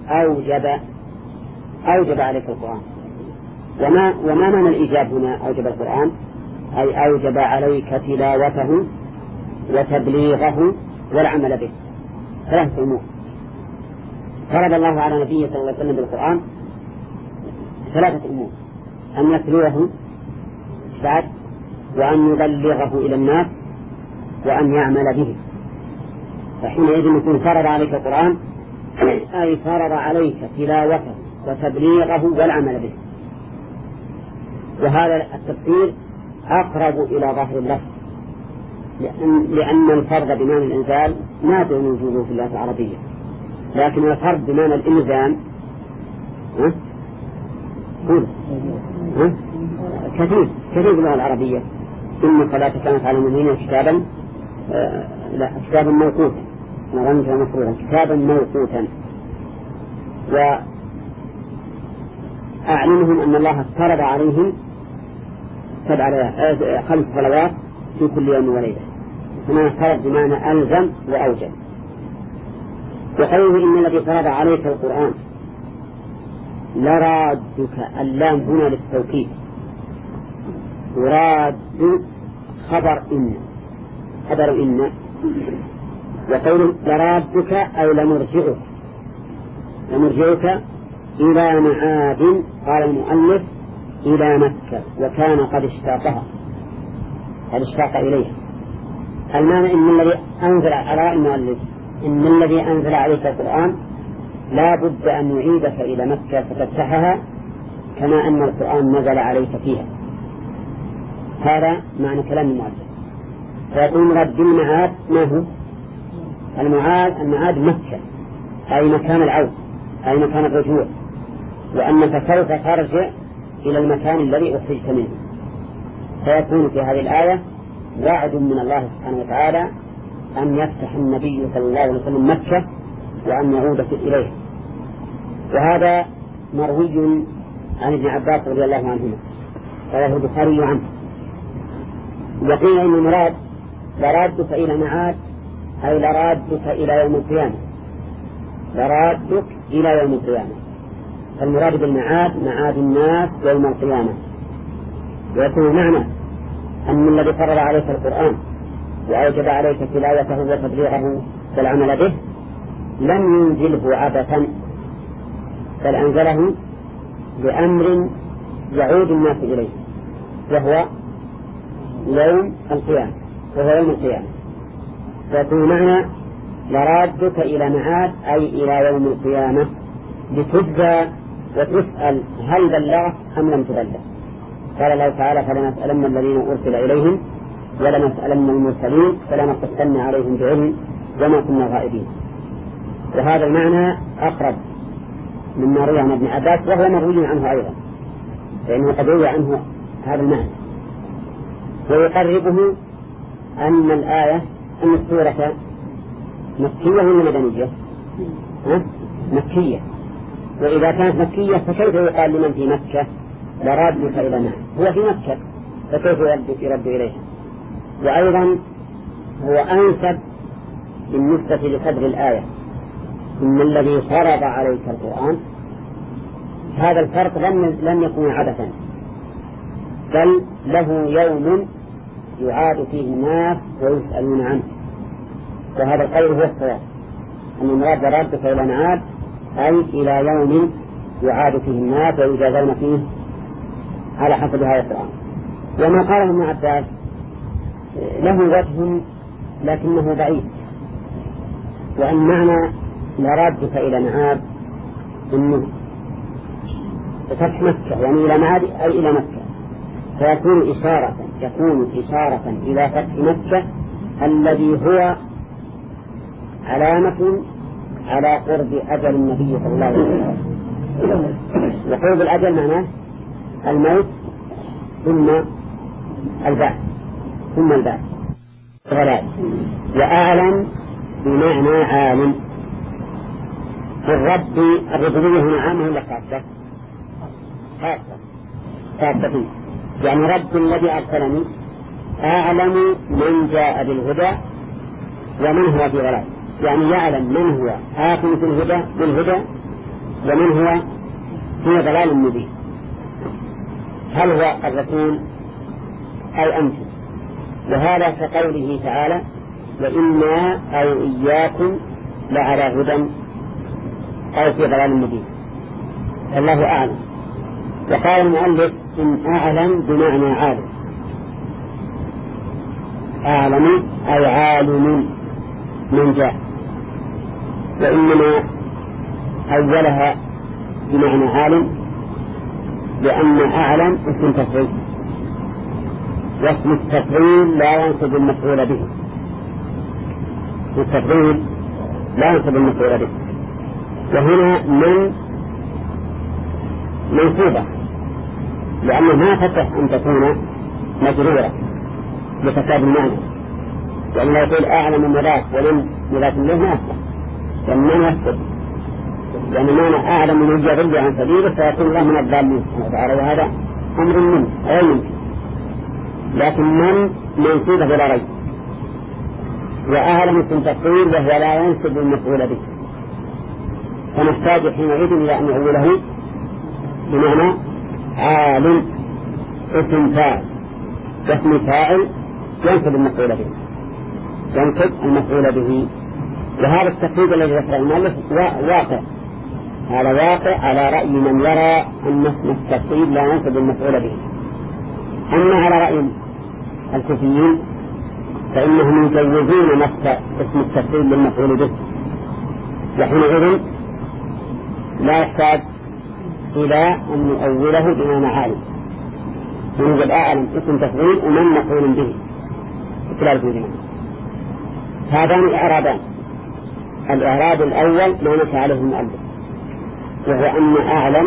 أوجب عليك القرآن. وما معنى الإيجاب هنا؟ أوجب القرآن أي أوجب عليك تلاوته وتبليغه والعمل به. ثلاثة أمور فرض الله على نبيه صلى الله عليه وسلم بالقرآن، ثلاثة أمور: أن يتلوه بعد، وأن يبلغه إلى الناس، وأن يعمل به. فحينئذ يكون فرض عليك القرآن أي فرض عليك تلاوته وتبليغه والعمل به. وهذا التفسير أقرب إلى ظاهر اللفظ، لأن الفرض بمعنى الإنزال نادر وجوده في اللغة العربية، لكن الفرض بمعنى الإلزام كثير في اللغة العربية. إن الصلاة كانت على المؤمنين كتابا موقوتا، نظمتها مفروضا، كتابا موقوتا. وأعلمهم أن الله افترض عليهم 5 صلوات في كل يوم وليلة، هنا فرض بمعنى ألزم وأوجب. وقوله إن الذي فرض عليك القرآن لرادك، اللام هنا للتوكيد، وراد خبر إن، وقوله لرادك أي لمرجعك إلى معاد، قال المؤلف إلى مكة، وكان قد اشتاق إليها. المعنى إن الذي أنزل على المؤلف إن الذي أنزل عليك القرآن لا بد أن يعيدك إلى مكة فتفتحها كما أن القرآن نزل عليك فيها. هذا معنى كلام المؤلف. فيقول رد المعاد ما هو؟ المعاد مكة، أي مكان العود، أي مكان الرجوع، وأنك سوف ترجع إلى المكان الذي أخرجت منه. فيكون في هذه الآية وعد من الله سبحانه وتعالى أن يفتح النبي صلى الله عليه وسلم مكة وأن يعود إليه. وهذا مروي عن ابن عباس رضي الله عنهما، رواه البخاري عنه. وقيل إن المراد لرادك إلى معاد أي لرادك إلى يوم القيامة، لرادك إلى يوم القيامة. فالمراد بالمعاد معاد الناس يوم القيامة. ويكون معنى أن الذي فرض عليك القرآن وأوجب عليك تلاوته وتبليغه والعمل به لم ينزله عبثا، بل أنزله بأمر يعود الناس إليه، وهو يوم القيامة. فيكون معنى لرادك إلى معاد أي إلى يوم القيامة لتجزى وتسأل هل بلغت أم لم تبلغ. قال الله تعالى فلنسألن الذين أرسل إليهم ولنسألن المرسلين فلنقصن عليهم بعلم وما كنا غائبين. وهذا المعنى أقرب مما روي عن ابن عباس، وهو مروي عنه أيضا، فإنه قد روي عنه هذا المعنى. ويقربه أن السورة مكية ولا مدنية؟ مكية. وإذا كانت مكية فكيف يقال لمن في مكة لرادك إلى معاد؟ هو في مكة، فكيف يرد إليها؟ وأيضا هو أنسب بالنسبة لصدر الآية إن الذي فرض عليك القرآن. هذا الفرق لم يكن عبثا، بل له يوم يعاد فيه الناس ويسألون عنه. وهذا القول هو الصواب، أن المراد رادك إلى معاد أي إلى يوم يعاد فيه الناس ويجازون فيه على حسب هذا القرآن. وما قاله ابن عباس له وجه لكنه بعيد، وأن معنى لرادك إلى معاد إنه فتح مكة، يعني إلى معاد أي إلى مكة، يكون إشارة إلى فتح مكة الذي هو علامة على قرب أجل النبي صلى الله عليه وسلم. وقرب الأجل معناه الموت ثم البعث غلال. وأعلم بمعنى عالم. الربوبية هنا عامة ولا خاصة؟ خاصة. يعني رب الذي أرسلني أعلم من جاء بالهدى ومن هو في ضلال، يعني يعلم من هو آخر في بالهدى ومن هو في ضلال مبين. هل هو الرسول أو أنتم؟ وهذا كقوله تعالى وإنا أو إياكم لعلى هدى أو في ضلال مبين. الله أعلم. وقال المؤلف إن أعلم بمعنى عالم. أعلم أي عالم من جاء، وإنما أولها بمعنى عالم لأن أعلم اسم تفعيل، واسم التفعيل لا ينصب المفعول به. التفعيل لا ينصب المفعول به. وهنا من منصوبة لأنه ما فتح أن تكون مجرورة لفساد المعنى، يعني لا يقول أعلم مضاف ولم مضاف له ما أصبح، لأن من يفسد، يعني معنى أعلم من يضل عن سبيله فيكون الله من الضالين سبحانه وتعالى، وهذا أمر منه أو يمكن. لكن من منصوبة بلا ريب، وأعلم اسم تفعيل وهو لا ينصب المفعول به، فنحتاج حينئذ إلى أن نقوله بمعنى عالم اسم فاعل، واسم فاعل ينصب المفعول به، وهذا التقييد الذي ذكره المؤلف واقع، هذا واقع على رأي من يرى أن اسم التقييد لا ينصب المفعول به. أما على رأي الكوفيين فإنهم يجوزون نصب اسم التقييد للمفعول به، وحينئذ لا يحتاج إلى أن نؤوله بمعنى عالم، ونجد أعلم اسم تفعيل ومن مفعول به خلال الجملة. هذان إعرابان. الإعراب الأول ما نشأ عليه المؤلف، وهو أن أعلم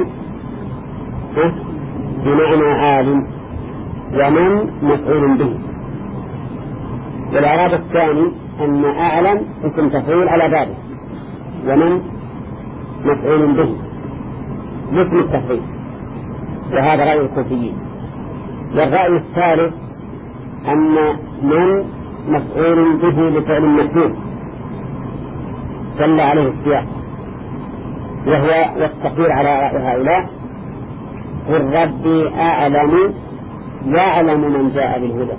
بمعنى عالم ومن مفعول به. والإعراب الثاني أن أعلم اسم تفعيل على بابه ومن مفعول به باسم التفعيل، وهذا رأي الكوفيين. والرأي الثالث أن من مفعول به لفعل محذوف دل عليه السياق، وهو والتقدير على رأي هؤلاء قل ربي أعلم يعلم من جاء بالهدى،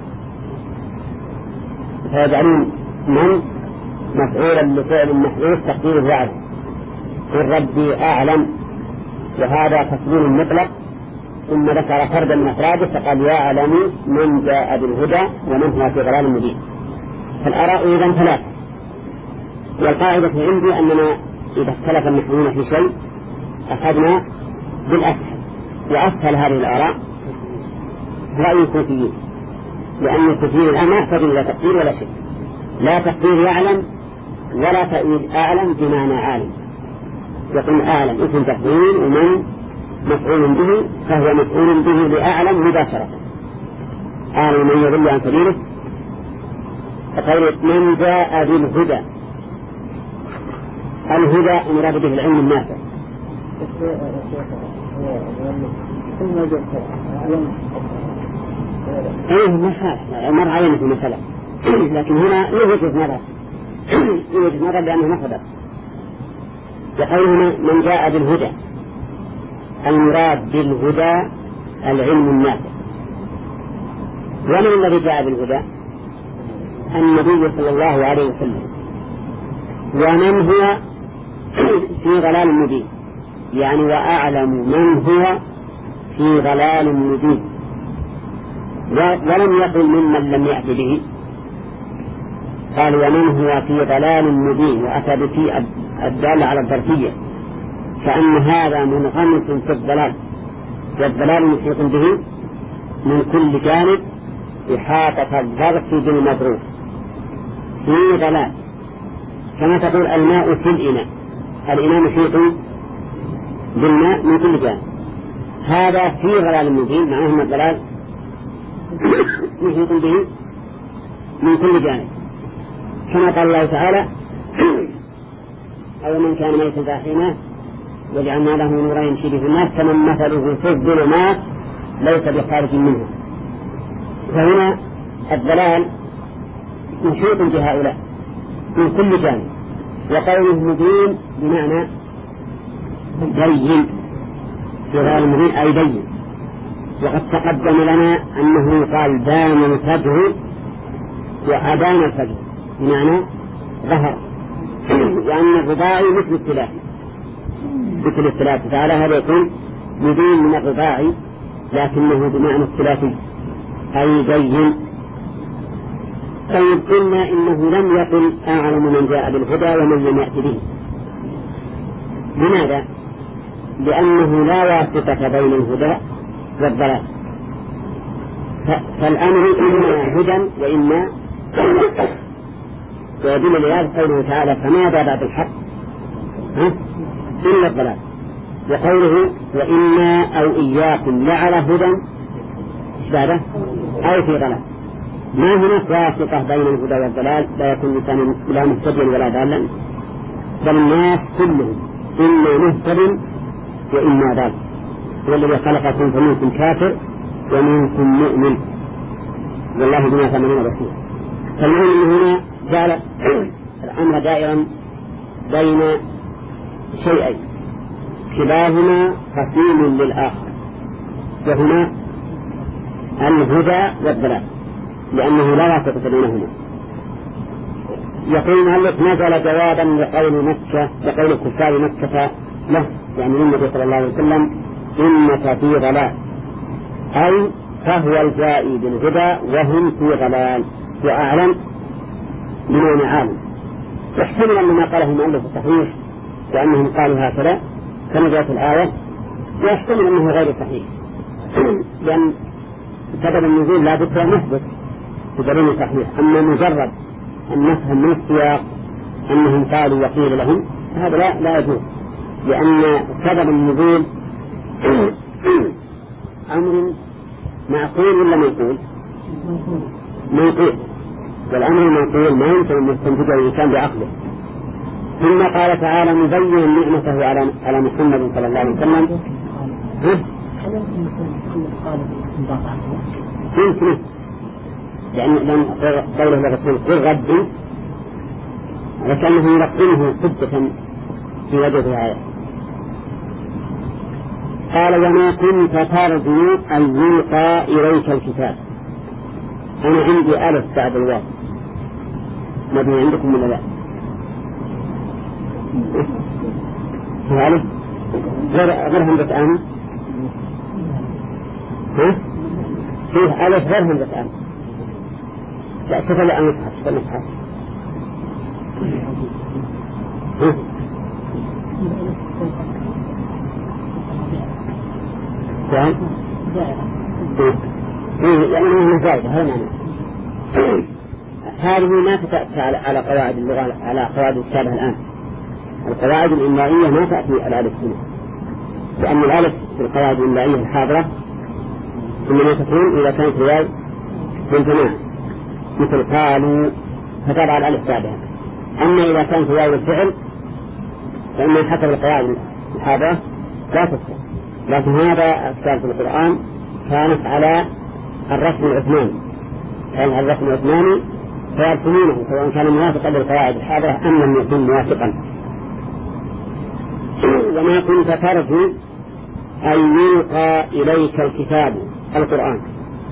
فيجعلون من مفعولا لفعل محذوف تقديره يعلم. قل ربي أعلم، وهذا تقدير مطلق، ثم ذكر فردا من أفراده فقال يعلم من جاء بالهدى ومن هو في ضلال مبين. فالآراء إذن ثلاثة، والقاعدة عندي أننا إذا اختلف النحويون في شيء أخذنا بالأسهل، وأسهل هذه الآراء رأي الكوفيين، لأن الكوفيين الآن ما يحتاجون إلى تقدير ولا شيء، لا تقدير يعلم ولا تأويل أعلم بمعنى عالم، يقول أعلم اسم تفعيل ومن مفعول به، فهو مفعول به لأعلم مباشرة، أعلم من يضل عن سبيله. فقول من جاء بالهدى، الهدى مراد به العلم النافع. ايه مر علينا في المسألة، لكن هنا يوجد نظر لأنه مصدر. يقولون من جاء بالهدى، المراد بالهدى العلم النافع. ومن الذي جاء بالهدى؟ النبي صلى الله عليه وسلم. ومن هو في ضلال مبين، يعني وأعلم من هو في ضلال مبين، ولم يقل ممن لم يأت به، قال ومن هو في ضلال مبين، وأتى بفي الدالة على الظرفية، كأن هذا منغمس في الضلال، والضلال محيط به من كل جانب إحاطة الظرف بالمضروب في ضلال، كما تقول الماء في الإناء، الإناء محيط بالماء من كل جانب، هذا في ضلال مبين، معناه أن الضلال محيط به من كل جانب، كما قال الله تعالى أو من كان ميتا فأحييناه وجعلنا له نورا يمشي به الناس كمن مثله في الظلمات ليس بخارج منها. فهنا الضلال محيط بهؤلاء من كل جانب، وقوله مبين بمعنى بين، في ضلال مبين أي بين. وقد تقدم لنا أنه قال بان الفجر وأبان الفجر بمعنى ظهر، لأن الرباعي مثل الثلاثي، فعلى هذا يكون مبين من الرباعي لكنه بمعنى الثلاثي أي بين. طيب قلنا إنه لم يقل أعلم من جاء بالهدى ومن لم يأت به. لماذا؟ لأنه لا واسطة بين الهدى والضلال، فالأمر إما هدى وإما ويدل لهذا قوله تعالى فماذا بعد الحق إلا الضلال، وقوله وإنا أو إياكم لعلى هدى بعده أو في ضلال. ما هناك واسطة بين الهدى والضلال، لا يكون الإنسان لا مهتديا ولا ضالا، بل الناس كلهم إما مهتد وإما ضال. هو الذي خلقكم فمنكم كافر ومنكم مؤمن والله بما تعملون بصير. فالمهم أن هنا جعل الأمر دائرا بين شيئين كلاهما قسيم للآخر، وهما الهدى والضلال، لأنه لا واسطة بينهما. يقول المؤلف نزل جوابا لقول كفار مكة له، يعني النبي صلى الله عليه وسلم إنك في ضلال، أي فهو الجائي بالهدى وهم في ضلال، وأعلم بمعنى عالم. يحتمل أن ما قاله المؤلف صحيح وأنهم قالوا هكذا كما جاءت الآية، ويحتمل أنه غير صحيح لأن سبب النزول لا بد أن نثبت بدليل صحيح. أما مجرد أن نفهم من السياق أنهم قالوا وقيل لهم هذا لا يجوز، لأن سبب النزول أمر معقول ولا منقول؟ منقول، والأمر المنقول ما يمكن أن يستنتجه الإنسان بعقله. ثم قال تعالى مبين نعمته على محمد صلى الله عليه وسلم. يمكن لأن قوله للرسول قل ربي لكنه يلقنه حجة في وجه الآية. قال وما كنت ترجو أن يلقى إليك الكتاب. أنا عندي ألف بعد الواو، ما بين عندكم ولا لا؟ ألف غير همزة آن، فيه ألف غير همزة آن. لا شوف الآن نصحى يعني هو زائدة، هذا معنى. هذه ما تأتي على قواعد اللغة، على قواعد الشابه الآن. القواعد الإملائية ما تأتي على الألف هنا، لأن الألف في القواعد الإملائية الحاضرة إنما تكون إذا كانت رواية بالجماعة مثل قالوا فتابع الألف تابعة. أما إذا كانت رواية الفعل فإنها حسب القواعد الحاضرة لا تكون. لكن هذا أفكار في القرآن كانت على الرسم العثماني، كان الرسم العثماني فيرسمونه سواء كان موافقا للقواعد الحاضرة أم لم يكن موافقا. وما كنت ترجو أن يلقى إليك الكتاب القرآن،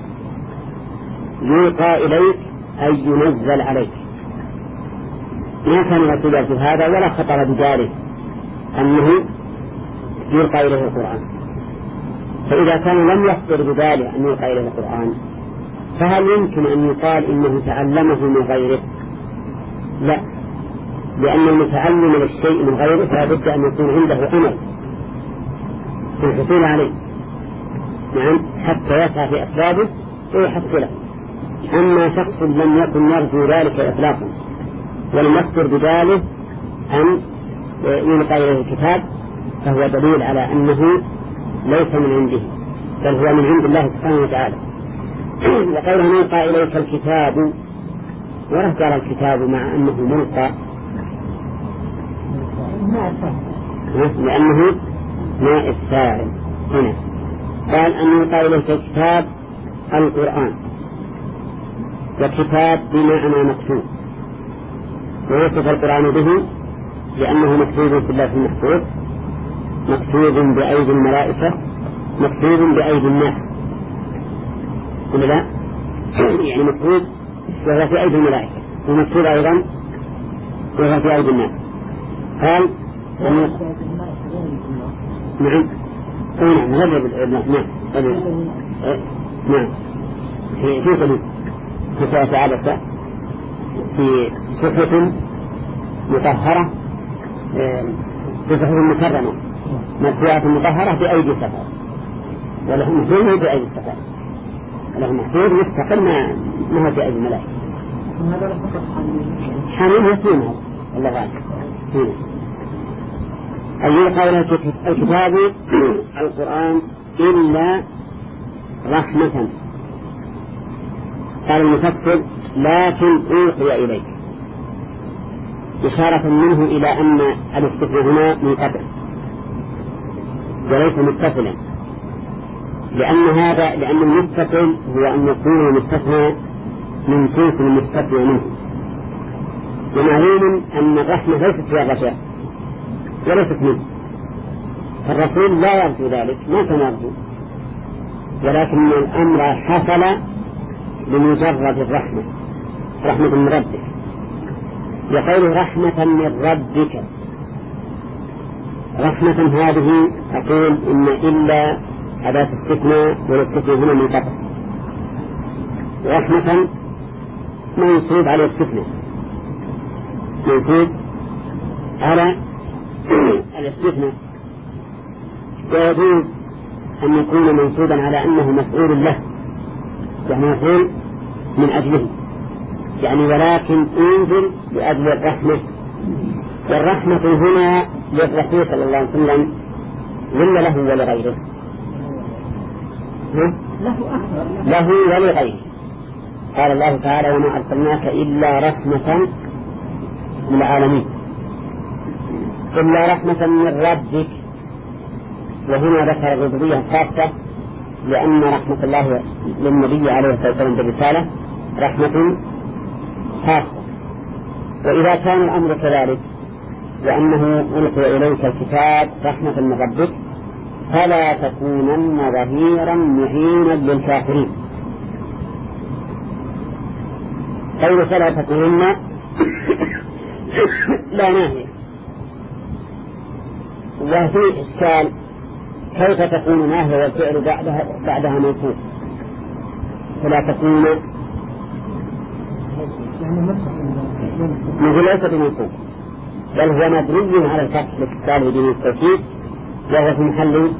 يلقى إليك أي ينزل عليك. ما كان رسولا في هذا ولا خطر بجاره أنه يلقى إليه القرآن. فإذا كان لم يخطر بباله أن يلقى إليه القرآن فهل يمكن أن يقال إنه تعلمه من غيره؟ لا، لأن المتعلم للشيء من غيره فلا بد أن يكون عنده أمل في الحصول عليه. نعم حتى يسعى في أسبابه ويحصله. أما شخص لم يكن يرجو ذلك إطلاقا ولم يقدر بذلك أن يلقى إليه الكتاب فهو دليل على أنه ليس من عنده بل هو من عند الله سبحانه وتعالى. وقوله يلقى إليك الكتاب ورد على الكتاب مع أنه ملقى لأنه ماء السائل هنا قال أن يلقى إليك الكتاب القرآن وكتاب بمعنى مكتوب ويصف القرآن به لأنه مكتوب في الله المحفوظ مكتوب بأيدي الملائكة مكتوب بأيدي الناس ولا لا يعني مكتوب وهو في أيدي الملائكة ومكتوب أيضا وهو في أيدي الناس. قال نعم نعم هذا نعم في سبيل في عبسة في صحف مطهرة في صحف مكرمة مرفوعة مطهرة بأيدي السفر ولهم محفوظ بأيدي السفر ولهم محفوظ مستقل ما هو في أيدي الملائكة حامل يسلمها الله غالب أن يلقى إلى الكتاب القرآن إلا رحمة. قال المفسر لكن أوحي إليك إشارة منه إلى أن الاستثناء هنا منقطع وليس متصلا لأن المتصل هو أن يكون المستثنى من صنف المستثنى منه. ومعلوم أن الرحمة ليست فيها الرجاء وليست منه فالرسول لا يرجو ذلك ما كان يرجو ولكن الأمر حصل بمجرد الرحمة رحمة من ربك يقول رحمة من ربك. رحمة هذه أقول إن إلا أداة استثناء والاستثناء هنا منقطع رحمة منصوب على الاستثناء منصوب على الاستثناء ويجوز أن يكون منصوبا على أنه مفعول له يعني مفعول من أجله يعني ولكن انزل لأجل الرحمة والرحمة هنا للرسول صلى الله عليه وسلم ولا له ولغيره له ولغيره. قال الله تعالى وما أرسلناك إلا رحمة للعالمين إلا رحمة من ربك وهنا ذكر الربوبية خاصة لأن رحمة الله للنبي عليه الصلاة والسلام بالرسالة رحمة خاصة. وإذا كان الأمر كذلك وأنه ألقي إليك الكتاب رحمة من ربك فلا تكونن ظهيرا معينا للكافرين. قول فلا تكونن لا ناهية وفي إشكال كيف تكون ناهية والفعل بعدها منصوب فلا تكون مثل ليس بمنصوب بل هو مبني على الفتح لاتصاله به التوكيد وهو في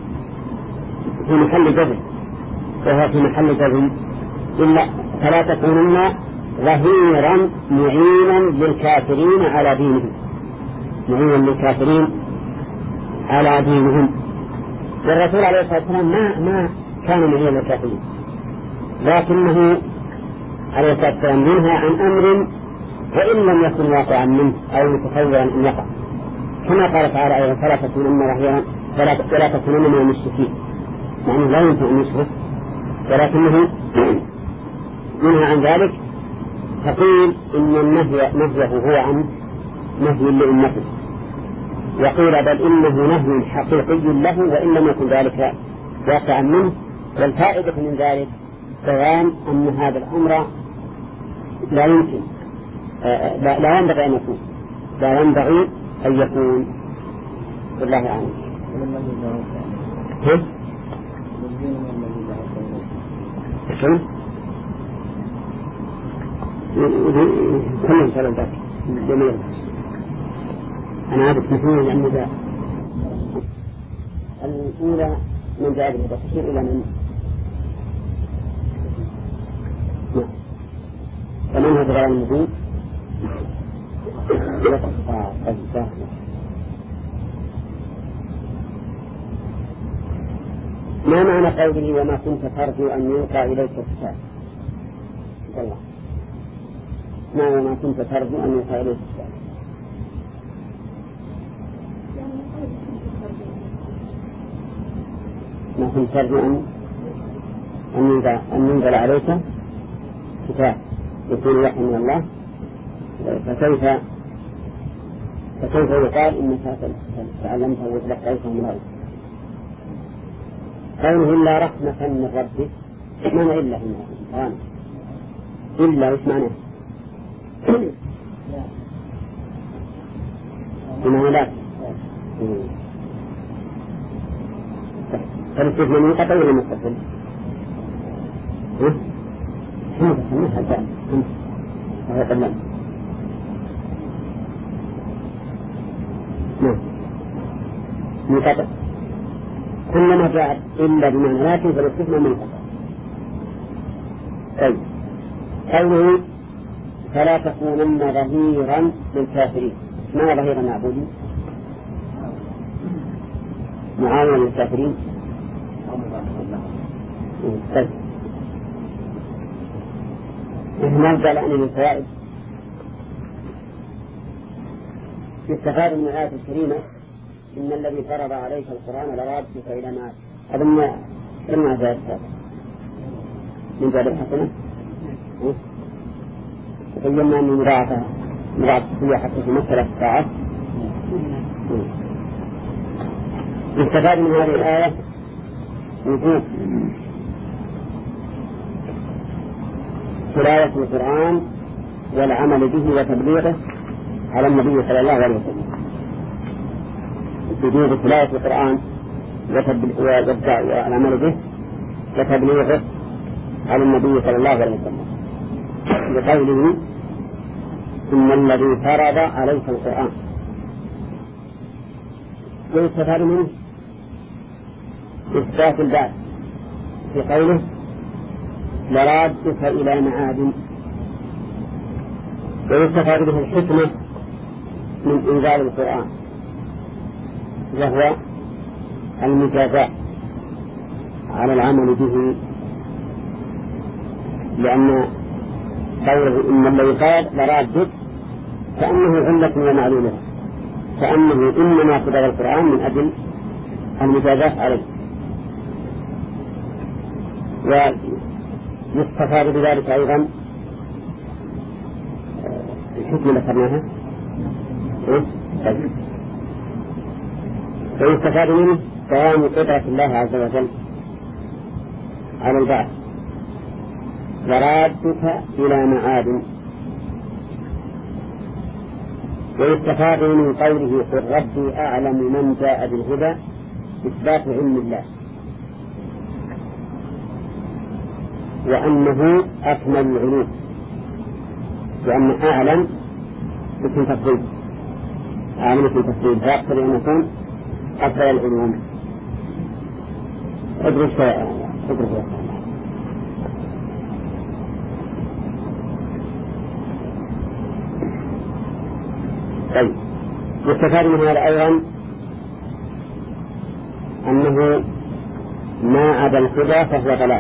محل جزم وهو في محل جزم إلا فلا تكونن ظهيرا معينا للكافرين على دينهم معينا للكافرين على دينهم. والرسول عليه الصلاة والسلام ما كان معينا للكافرين لكنه عليه الصلاة والسلام منها عن أمر وإن لم يكن واقعا منه أو متصورا أن يقع كما قال تعالى أيضا فلا تكونن ظهيرا ولا تكونن من المشركين يعني لا يمكن أن يشرك ولكنه منها عن ذلك فقيل إن نهيه هو عن نهي لأمته وقيل بل إنه نهي حقيقي له وإن لم يكن ذلك واقعا منه. والفائدة من ذلك بيان أن هذا الأمر لا يمكن لا ينبغي أن يكون لا ينبغي أن يكون بالله عنه. كم كلهم سألوا ذلك جميل أنا عاد اسمحوني لأن ذا الأولى من جاء به تشير إلى من فمن هو بغير المبين؟ ما معنى قوله وما كنت ترجو أن يلقى إليك الكتاب؟ الله ما كنت ترجو أن يلقى إليك الكتاب؟ ما كنت ترجو أن ينزل عليك كتاب يكون وحي من الله، فكيف يقال إنك تعلمت وتلقيته من الله؟ قوله إلا رحمة من ربك، معنى إلا هنا إلا وش معنى؟ بمعنى لا فالكيف من يقطع ولا مستقل؟ هذا سميها الجاء وهو قلنا منقطع كلما جاءت إلا بمعنى لكن فالاستثناء منقطع. طيب قوله فلا تكونن ظهيرا للكافرين، ما ظهيرا معبودي؟ معاونا للكافرين. طيب نرجع لأن من الفوائد يستفاد من الآية الكريمة إن الذي فرض عليك القرآن لرادك إلى معاد. أظن كلمة ذات من باب الحسنة تبينا أن مراعاة فيها حتى في مسألة الساعة. يستفاد من هذه الآية وجوب تلاوة القرآن والعمل به وتبليغه على النبي صلى الله عليه وسلم. وجوب تلاوة القرآن والعمل به وتبليغه على النبي صلى الله عليه وسلم، بقوله إن الذي فرض عليك القرآن. ويستفاد منه إثبات البعث في قوله لرادك إلى معاد. ويستفاد به الحكمة من إنزال القرآن وهو المجازاة على العمل به، لأن قوله إن الذي قال لرادك كأنه علة ومعلومة، كأنه إنما قدر القرآن من أجل المجازاة عليه. ويستفاد بذلك أيضا الحكمة ذكرناها. ويستفاد منه دوام قدرة الله عز وجل على البعث ورادك إلى معاد. ويستفاد من قوله قل ربي أعلم من جاء بالهدى إثبات علم الله وأنه أكمل العلوم، وأن أعلم اسم تفضيل، أعلم اسم تفضيل فأقصد أن يكون أكمل العلوم. ادرس طيب يستفاد من هذا أيضا أنه ما عدا الهدى فهو ضلال،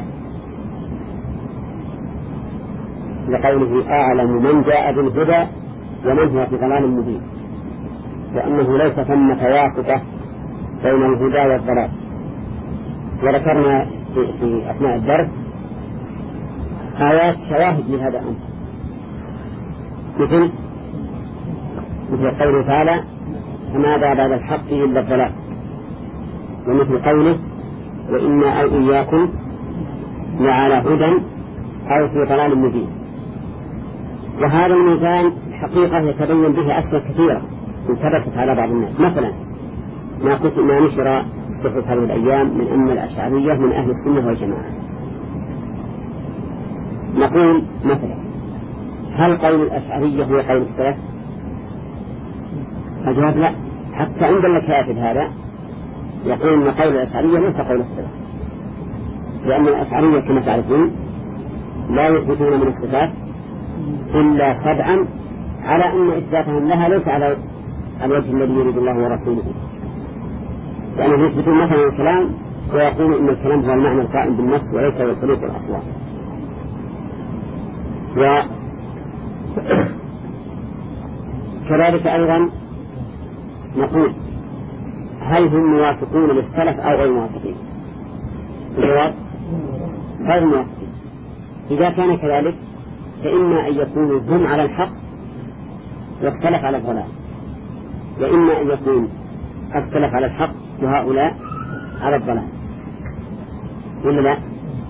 لقوله أعلم من جاء بالهدى ومن هو في ضلال مبين، وأنه ليس ثمة واسطة بين الهدى والضلال. وذكرنا في أثناء الدرس آيات شواهد لهذا الأمر، مثل قوله تعالى فماذا بعد الحق إلا الضلال، ومثل قوله وإنا أو إياكم لعلى هدى أو في ضلال مبين. وهذا الميزان حقيقة يتبين به أشياء كثيرة انتبهت على بعض الناس. مثلا ما نشر الصحف هذه الأيام من أن الأشعرية من أهل السنة والجماعة. نقول مثلا هل قول الأشعرية هو قول السلف؟ الجواب لا. حتى عند الكاتب هذا يقول أن قول الأشعرية ليس قول السلف، لأن الأشعرية كما تعرفون لا يثبتون من الصفات إلا 7 على أن إثباتهم لها ليس على الوجه الذي يريد الله ورسوله، لأنهم يثبتون مثلا الكلام ويقولون إن الكلام هو المعنى القائم بالنص وليس بالحروف والأصوات. وكذلك أيضا نقول هل هم موافقون للسلف أو غير موافقين؟ الجواب غير موافقين. إذا كان كذلك فإما أن يكونوا هم على الحق والسلف على الضلال، وإما أن يكون السلف على الحق وهؤلاء على الضلال، ولا لا؟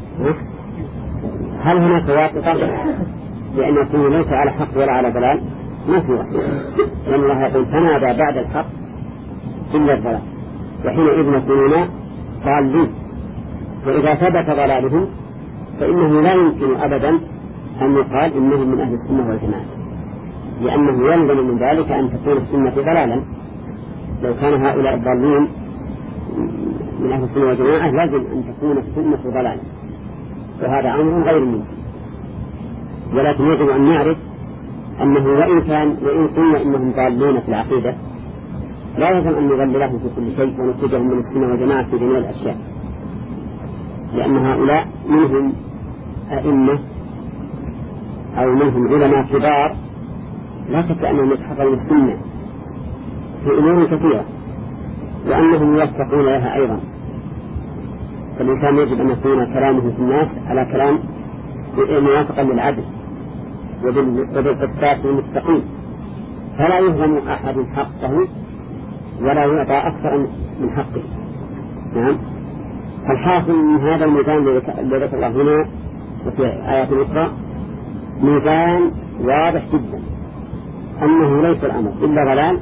هل هناك واسطة بأن يكونوا ليس على حق ولا على ضلال؟ ما في واسطة، لأن الله يقول فماذا بعد الحق إلا الضلال، وحينئذ نكونون ضالين. وإذا ثبت ضلالهم فإنه لا يمكن أبدا أن يقال إنهم من أهل السنة والجماعة، لأنه يلزم من ذلك أن تكون السنة ضلالا. لو كان هؤلاء الضالين من أهل السنة والجماعة لازم أن تكون السنة ضلالا، وهذا أمر غير ممكن. ولكن يجب أن نعرف أنه وإن قلنا إنهم ضالون في العقيدة لا يجب أن نضللهم في كل شيء ونخرجهم من السنة والجماعة في جميع الأشياء، لأن هؤلاء منهم أئمة أو منهم علماء كبار لا شك أنهم يتحققون السنة في أمور كثيرة وأنهم يوفقون لها أيضا. فالإنسان يجب أن يكون كلامه في الناس على كلام موافقا للعدل وبالقسطاس المستقيم، فلا يهضم أحد حقه ولا يعطى أكثر من حقه. نعم. الحاصل من هذا الميزان الذي ذكر الله هنا وفي آيات أخرى ميزان واضح جدا أنه ليس الأمر إلا ضلال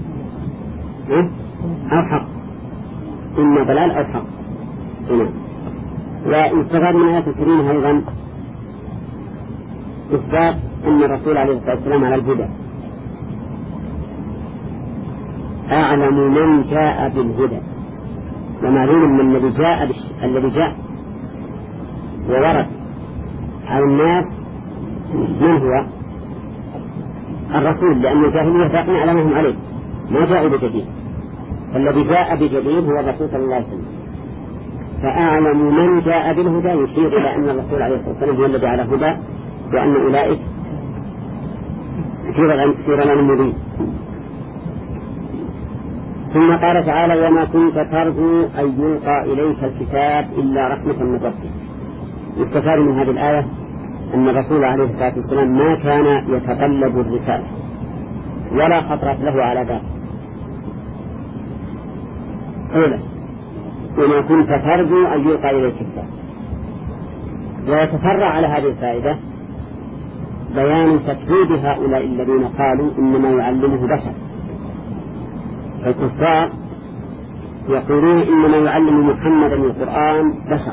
أو حق، إما ضلال أو حق. هنا واستفاد من آيات الكريمة أيضا إثبات أن الرسول عليه الصلاة والسلام على الهدى، أعلم من جاء بالهدى، ومعلوم من الذي جاء وورد على الناس من هو الرسول، لأن الجاهلية باقين على ما هم عليه ما جاءوا بجديد، فالذي جاء بجديد هو الرسول صلى الله عليه وسلم. فأعلم من جاء بالهدى يشير إلى أن الرسول عليه الصلاة والسلام هو الذي على هدى، وأن أولئك في ضلال مبين. ثم قال تعالى وما كنت ترجو أن يلقى إليك الكتاب إلا رحمة من ربك. يستفاد من هذه الآية أن الرسول عليه الصلاة والسلام ما كان يتطلب الرسالة ولا خطرت له على ذلك. أولا وما كنت ترجو أن يلقى إليك الكتاب، ويتفرع على هذه الفائدة بيان تكذيب هؤلاء الذين قالوا إنما يعلمه بشر. الكفار يقولون إنما يعلم محمدا القرآن بشر.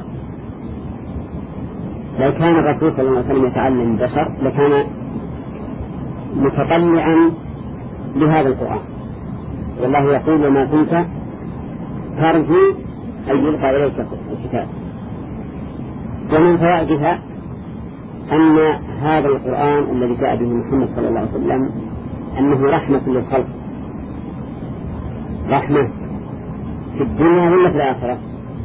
لو كان الرسول صلى الله عليه وسلم يتعلم بشر لكان متطلعا لهذا القرآن، والله يقول وما كنت ترجو أن يلقى إليك الكتاب. ومن فوائدها أن هذا القرآن الذي جاء به محمد صلى الله عليه وسلم أنه رحمة للخلق، رحمة في الدنيا ولا في الآخرة؟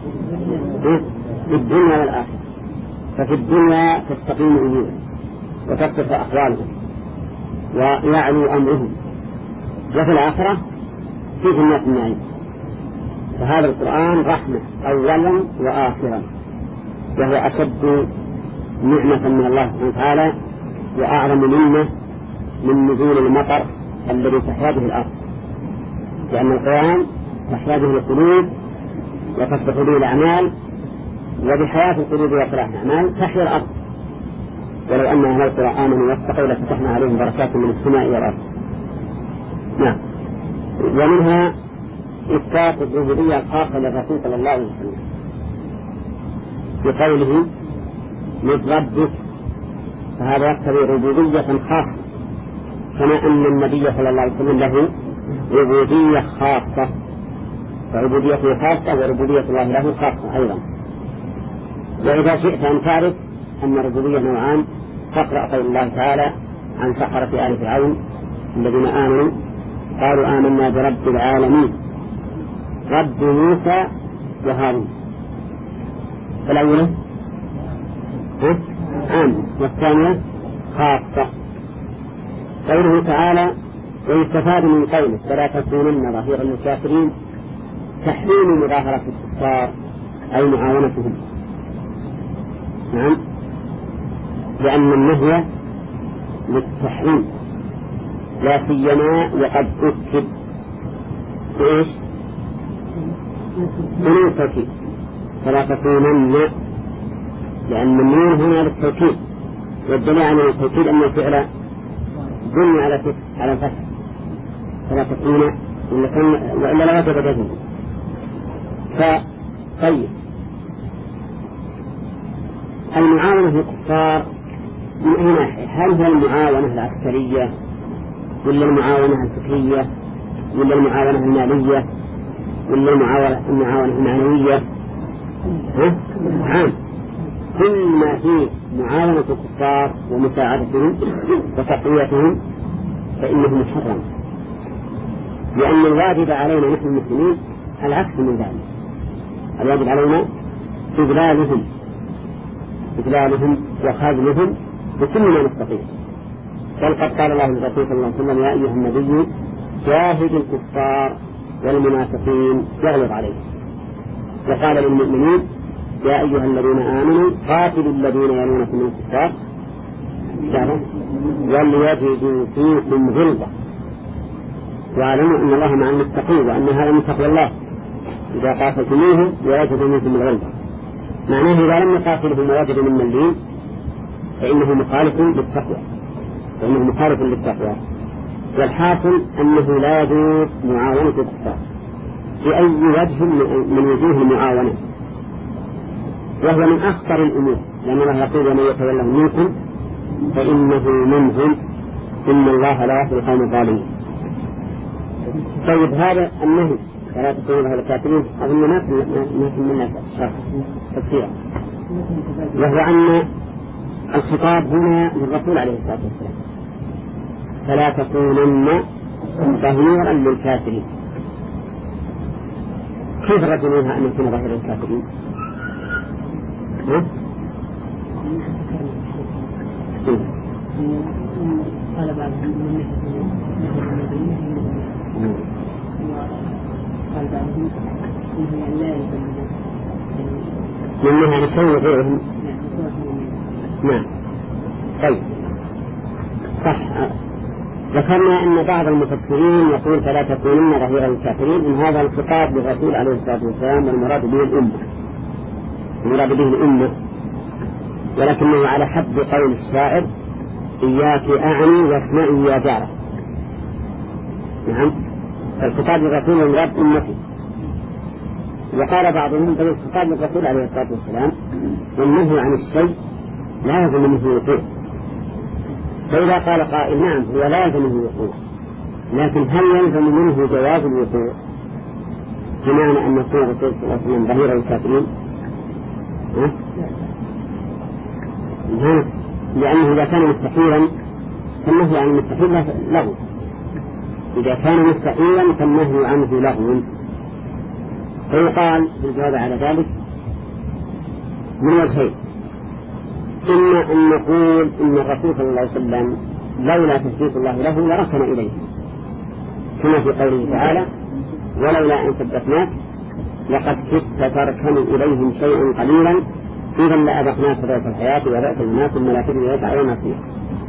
في الدنيا والآخرة. ففي الدنيا تستقيم أمورهم وتصف أحوالهم ويعلو أمرهم، وفي الآخرة في جنات النعيم. فهذا القرآن رحمة أولا وآخرا، وهو أشد نعمة من الله سبحانه وتعالى وأعظم منه من نزول المطر الذي تحيا به الأرض، لأن القرآن تحيا به القلوب وتصلح به الأعمال، وبحياة القلوب وصلاح الأعمال تحيا الأرض. ولو أن أهل القرآن آمنوا واتقوا لفتحنا عليهم بركات من السماء والأرض. نعم. ومنها إثبات الربوبية الخاصة للرسول صلى الله عليه وسلم بقوله من ربك، فهذا يقتضي ربوبية خاصة، كما أن النبي صلى الله عليه وسلم له ربوبية خاصة، فربوبيته خاصة وربوبية الله له خاصة أيضا. وإذا شئت أن تعرف أن الربوبية نوعان فاقرأ قول الله تعالى عن سحرة آل فرعون الذين آمنوا قالوا آمنا برب العالمين رب موسى وهارون. فالأولى عام والثانية خاصة. قوله تعالى ويستفاد من قوله فلا تكونن ظهيرا للكافرين تحريم مظاهرة الكفار أي معاونتهم. نعم، لأن النهي للتحريم لا سيما وقد أكد بإيش؟ بنون التوكيد فلا تكونن، لأن النون هنا للتوكيد، والدليل على التوكيد أن الفعل بني على الفتح فلا تكون وإلا لا وجد جزم. طيب المعاونة للكفار من أي ناحية؟ هل هي المعاونة العسكرية ولا المعاونة الفكرية ولا المعاونة المالية ولا المعاونة المعنوية؟ عام، كل ما فيه معاونة الكفار ومساعدتهم وتقويتهم فإنه محرم، لأن الواجب علينا نحن المسلمين العكس من ذلك. الواجب علينا إذلالهم وخذلهم بكل ما نستطيع. بل قد قال الله للرسول صلى الله عليه وسلم يا أيها النبي جاهد الكفار والمنافقين واغلظ عليهم، وقال للمؤمنين يا أيها الذين آمنوا قاتلوا الذين يلونكم من الكفار وليجدوا فيكم غلظة واعلموا أن الله مع المتقين وأن هذا من تقوى الله إذا قاتلتموهم ويجدوا منكم الغلظة. معناه إذا لم يقاتلهم ويجدوا من اللين فإنه مخالف للتقوى. والحاصل أنه لا يجوز معاونة الكفار بأي وجه من وجوه المعاونة، وهو من أخطر الأمور، لأن الله يقول ومن يتولى منكم فإنه منهم إن الله لا يهدي القوم الظالمين. طيب هذا النهي فلا تكونوا ظهير الكافرين أظن ما في منا تفسير، وهو أن الخطاب هنا للرسول عليه الصلاة والسلام فلا تكونن ظهيرا للكافرين. كيف الرجل منها أن يكون ظهير الكافرين؟
قال بعضهم قال بعضهم لا يلزم
منها نسوي غيرهم. نعم. طيب صح. ذكرنا أن بعض المفسرين يقول فلا تكونن ظهيرا للكافرين، إن هذا الخطاب للرسول عليه الصلاة والسلام والمراد به الأمة، ولكنه على حد قول الشاعر إياك أعني واسمعي يا جارة. نعم، فالخطاب للرسول والمراد أمتي. وقال بعضهم بل الخطاب للرسول عليه الصلاة والسلام والنهي عن الشيء لا يلزم منه وقوع. فإذا قال قائل نعم هو لا يلزم منه وقوع، لكن هل يلزم منه جواز الوقوع بمعنى أن يكون الرسول صلى الله عليه وسلم ظهير الكافرين؟ لأنه إذا كان مستحيلا فالنهي عن المستحيل لغو، إذا كان مستحيلا فالنهي عنه لغو. فيقال بالجواب على ذلك من وجهين: إما أن نقول إن الرسول صلى الله عليه وسلم لولا تثبيت الله له لركن إليه، كما في قوله تعالى ولولا أن ثبتناك لقد كدت تركن إليهم شيئا قليلا إذا لأذقناك ضيف الحياة وضيف الممات ثم لا تجد لك علينا نصيرا.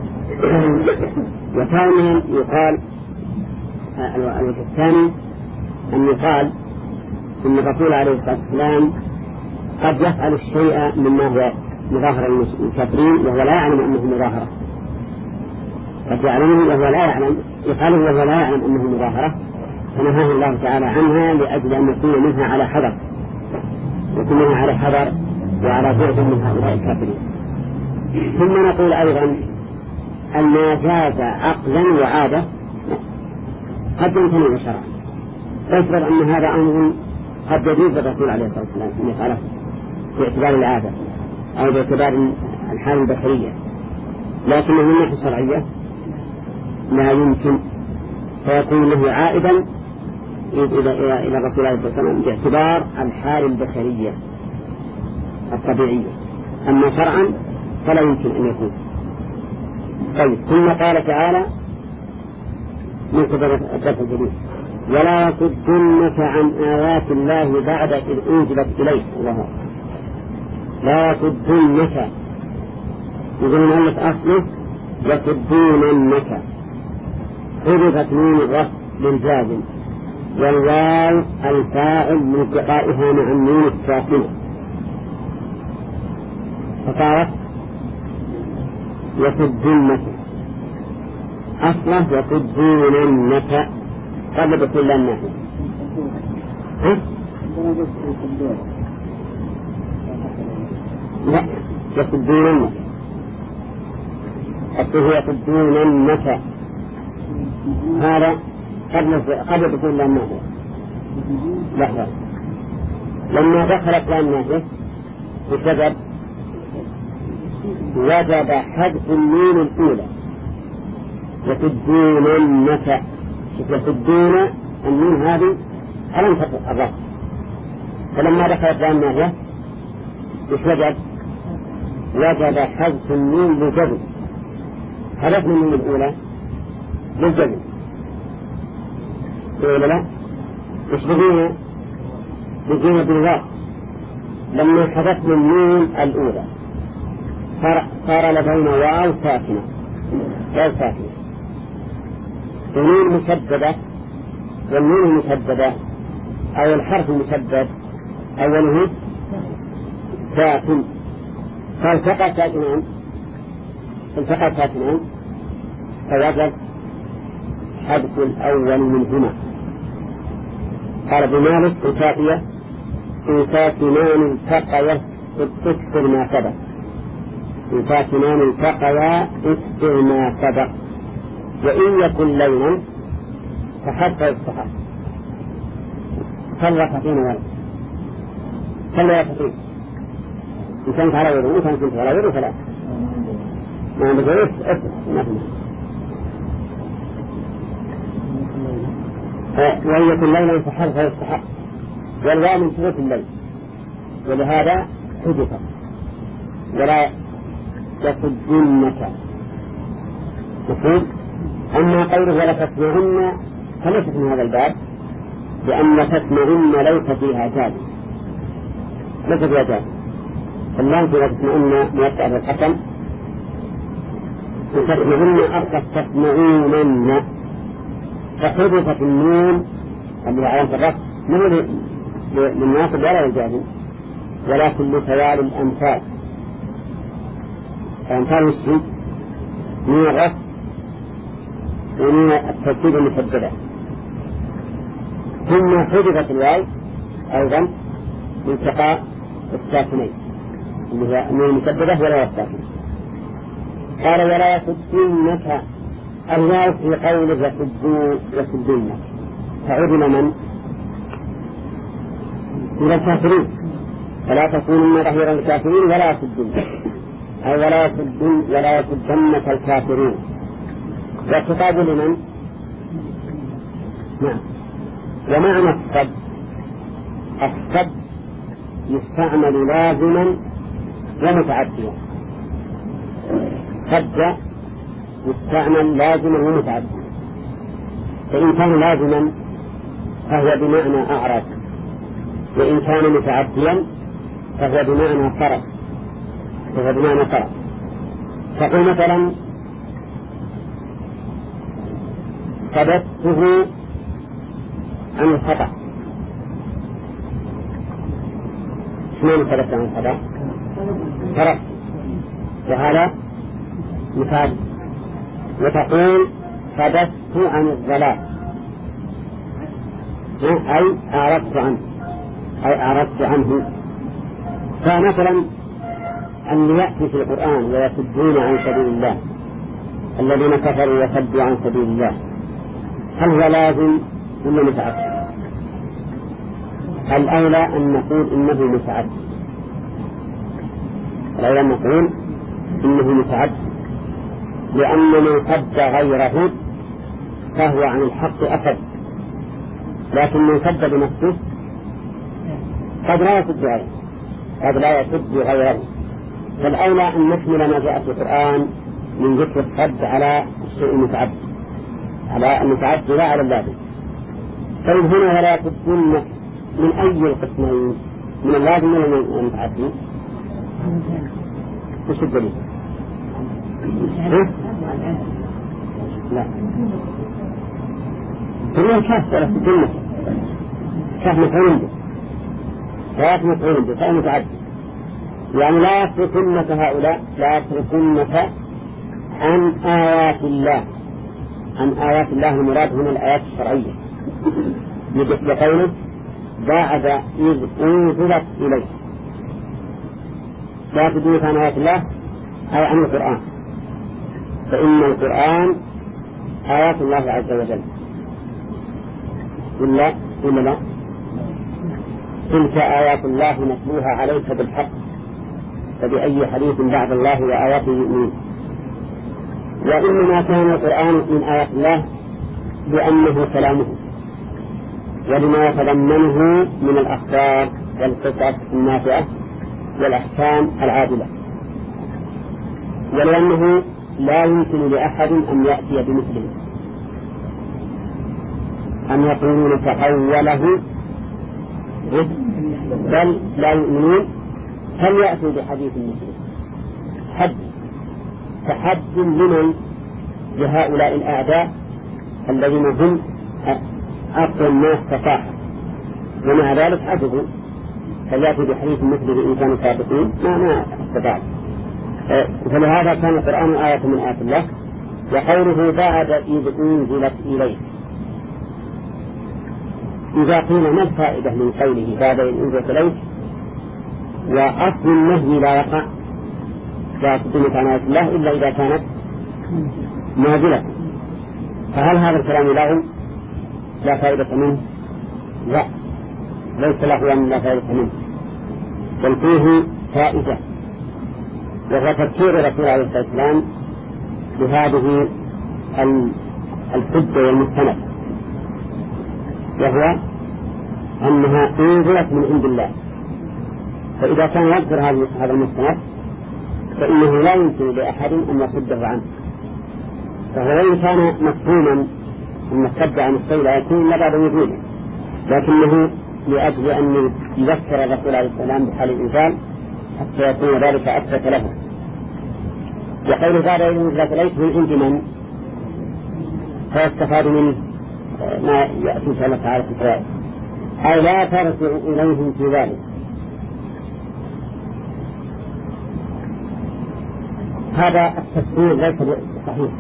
وثانيا يقال الوجه الثاني أن يقال إن الرسول عليه الصلاة والسلام قد يفعل الشيء مما هو مظاهرة الكافرين وهو لا يعلم أنه مظاهرة، قد يعلمه وهو لا يعلم، يفعله وهو لا يعلم أنه مظاهرة، فنهاه الله تعالى عنها لأجل أن يكون منها على حذر، يكون منها على حذر وعلى بعد من هؤلاء الكافرين. ثم نقول أيضا أن ما جاز عقلا وعادة قد يمتنع شرعا، فيفرض أن هذا أمر قد يجوز الرسول عليه الصلاة والسلام أن يفعله باعتبار العادة أو باعتبار الحال البشرية، لكن من الناحية الشرعية لا يمكن، فيكون له عائدا إلى الرسول عليه الصلاة والسلام باعتبار الحال البشرية الطبيعية، أما شرعا فلا يمكن أن يكون. طيب، ثم قال تعالى من قبل الدرس الجديد: ولا يصدنك عن آيات الله بعد إذ أنزلت إليك. الله لا يصدنك، يقول المؤلف أصله يصدوننك، حذفت نون الرفع للجازم، والواو الفاعل من التقائها مع النون الساكنة، فقالت يصدونك، أصله يصدوننك قبل بكل الناحية. لا، يصدوننك، أصله يصدوننك، هذا قبل بكل الناحية. لحظة، لما دخلت الناحية وجب حذف النون الأولى، يصدوننك، يصدون النون هذه علامة الرفع، فلما دخلت الناحية وجب حذف النون للجزم، حذفنا النون الأولى للجزم ولا لا؟ إيش بقينا بالواو، لما حذفنا النون الأولى صار لدينا واو ساكنة، ونون مشددة، والنون المشددة أو الحرف المشدد أوله ساكن، فالتقى ساكنان فوجب حذف الأول منهما. قال ابن مالك: الكافية إن ساكنان التقيا اكثر ما سبق، إن ساكنان التقيا اكثر ما سبق، وإن يكن لينا فحتى يستحق. صلى خطين ولد، صلى يا خطين، إن كانت على وضوء، إن كانت على وضوء فلا، ما عندك وضوء وإن يكن ليلا فحتى يستحق، والواو من صفة الليل، ولهذا حدث. ولا يصدنك مفهوم. أما قوله ولا تسمعن فليست من هذا الباب، لأن تسمعن ليس فيها جاز، فالله ولا تسمعن موقع بالقسم، تسمعن أرقى تسمعونن، فحذفت النون اللي علامة الرفع من للناس ولا للجاهل، ولكن لخيال الأمثال. الأمثال الشيء من الرفع ومن الترتيب المسددة، ثم حذفت الواو أيضا لالتقاء الساكنين اللي هي النون المسددة ولا الساكنة. قال ولا يصدونك، الواو في قوله يصدونك تعود إلى من؟ إلى الكافرين، فلا تكونن ظهيرا للكافرين ولا يصدونك، أي ولا يصدنك الكافرين. والخطاب لمن؟ نعم. ومعنى الصد يستعمل لازما ومتعديا، صد يستعمل لازما ومتعديا، فإن كان لازما فهو بمعنى أعرض، وإن كان متعديا فهو بمعنى صرف، فقل مثلا صددته عن الخطأ. شنو صددته عن الخطأ؟ صرف، وهذا مثال. وتقول صددت عن الضلال، أي أعرضت عنه. فمثلا أن يأتي في القرآن ويصدون عن سبيل الله، الذين كفروا وصدوا عن سبيل الله، هل هو لازم ولا متعدي؟ الأولى أن نقول إنه متعدي، الأولى أن نقول إنه متعد، لأن من صد غيره فهو عن الحق أخذ، لكن من صد بنفسه قد لا يصد غيره، قد لا يصد غيره. فالأولى أن نحمل ما جاء في القرآن من ذكر الصد على الشيء المتعد، على المتعد لا على اللازم. طيب هنا ولا يصدون من أي القسمين، من اللازم ولا من المتعدي؟ وش الدليل؟ لا كلها كاف ولا تدلنا كاف مفعول به، كاف مفعول به فهو متعدي. يعني لا يتركنك هؤلاء، لا يتركنك عن آيات الله. عن آيات الله المراد هنا الآيات الشرعية، بقوله بعد إذ أنزلت إليه. لا تدرك عن آيات الله أي عن القرآن، فإن القرآن آيات الله عز وجل، إلا لا تلك آيات الله نتلوها عليك بالحق فبأي حديث بعد الله وآياته يؤمنون. وإنما كان القرآن من آيات الله لأنه كلامه، ولما يتضمنه من الأخبار والقصص النافعة والأحكام العادلة، ولأنه لا يمكن لأحد أن يأتي بمثله، أن يقولون تحوله بل لا يؤمنون فليأتوا بحديث مثله. حد تحد لمن؟ لهؤلاء الأعداء الذين هم أقوى الناس صفاحا، ومع ذلك عجزوا فليأتوا بحديث مثله إن كانوا صادقين ما استطاعوا. فلهذا كان القرآن آية من آيات الله. وقوله بعد إذ أنزلت إليه، إذا قيل ما الفائدة من قوله بعد إذ أنزلت إليه؟ وأصل النهي لا يقع لا تدل عن آيات الله إلا إذا كانت نازلة، فهل هذا الكلام له لا فائدة منه؟ لا، ليس له أن لا فائدة منه، بل فيه فائدة، وهو تفسير رسول عليه الصلاة والسلام بهذه الحجة والمستند، وهو أنها أنزلت من عند الله. فإذا كان يذكر هذا المستند فإنه لا يمكن لأحد أن يصده عنه، فهو وإن كان مفهوما أن الصد عن الشيء لا يكون إلا بعد وجوده، لكنه لأجل أن يذكر الرسول عليه السلام بحال الإنسان حتى يكون ذلك أثبت له. وقول بعد إذ أنزلت إليه من عند من؟ فيستفاد منه ما يأتي إن شاء الله تعالى في الفوائد، أي لا ترجع إليهم في ذلك. هذا التفسير ليس صحيح،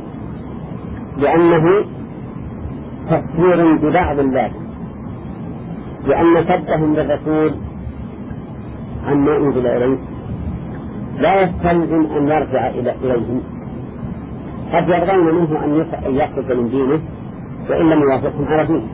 لأنه تفسير ببعض اللازم، لأن صدهم للرسول عما أنزل إليه لا يستلزم أن يرجع إليهم، قد يرضون منه أن يخرج من دينه وإن لم يوافقهم على دينه،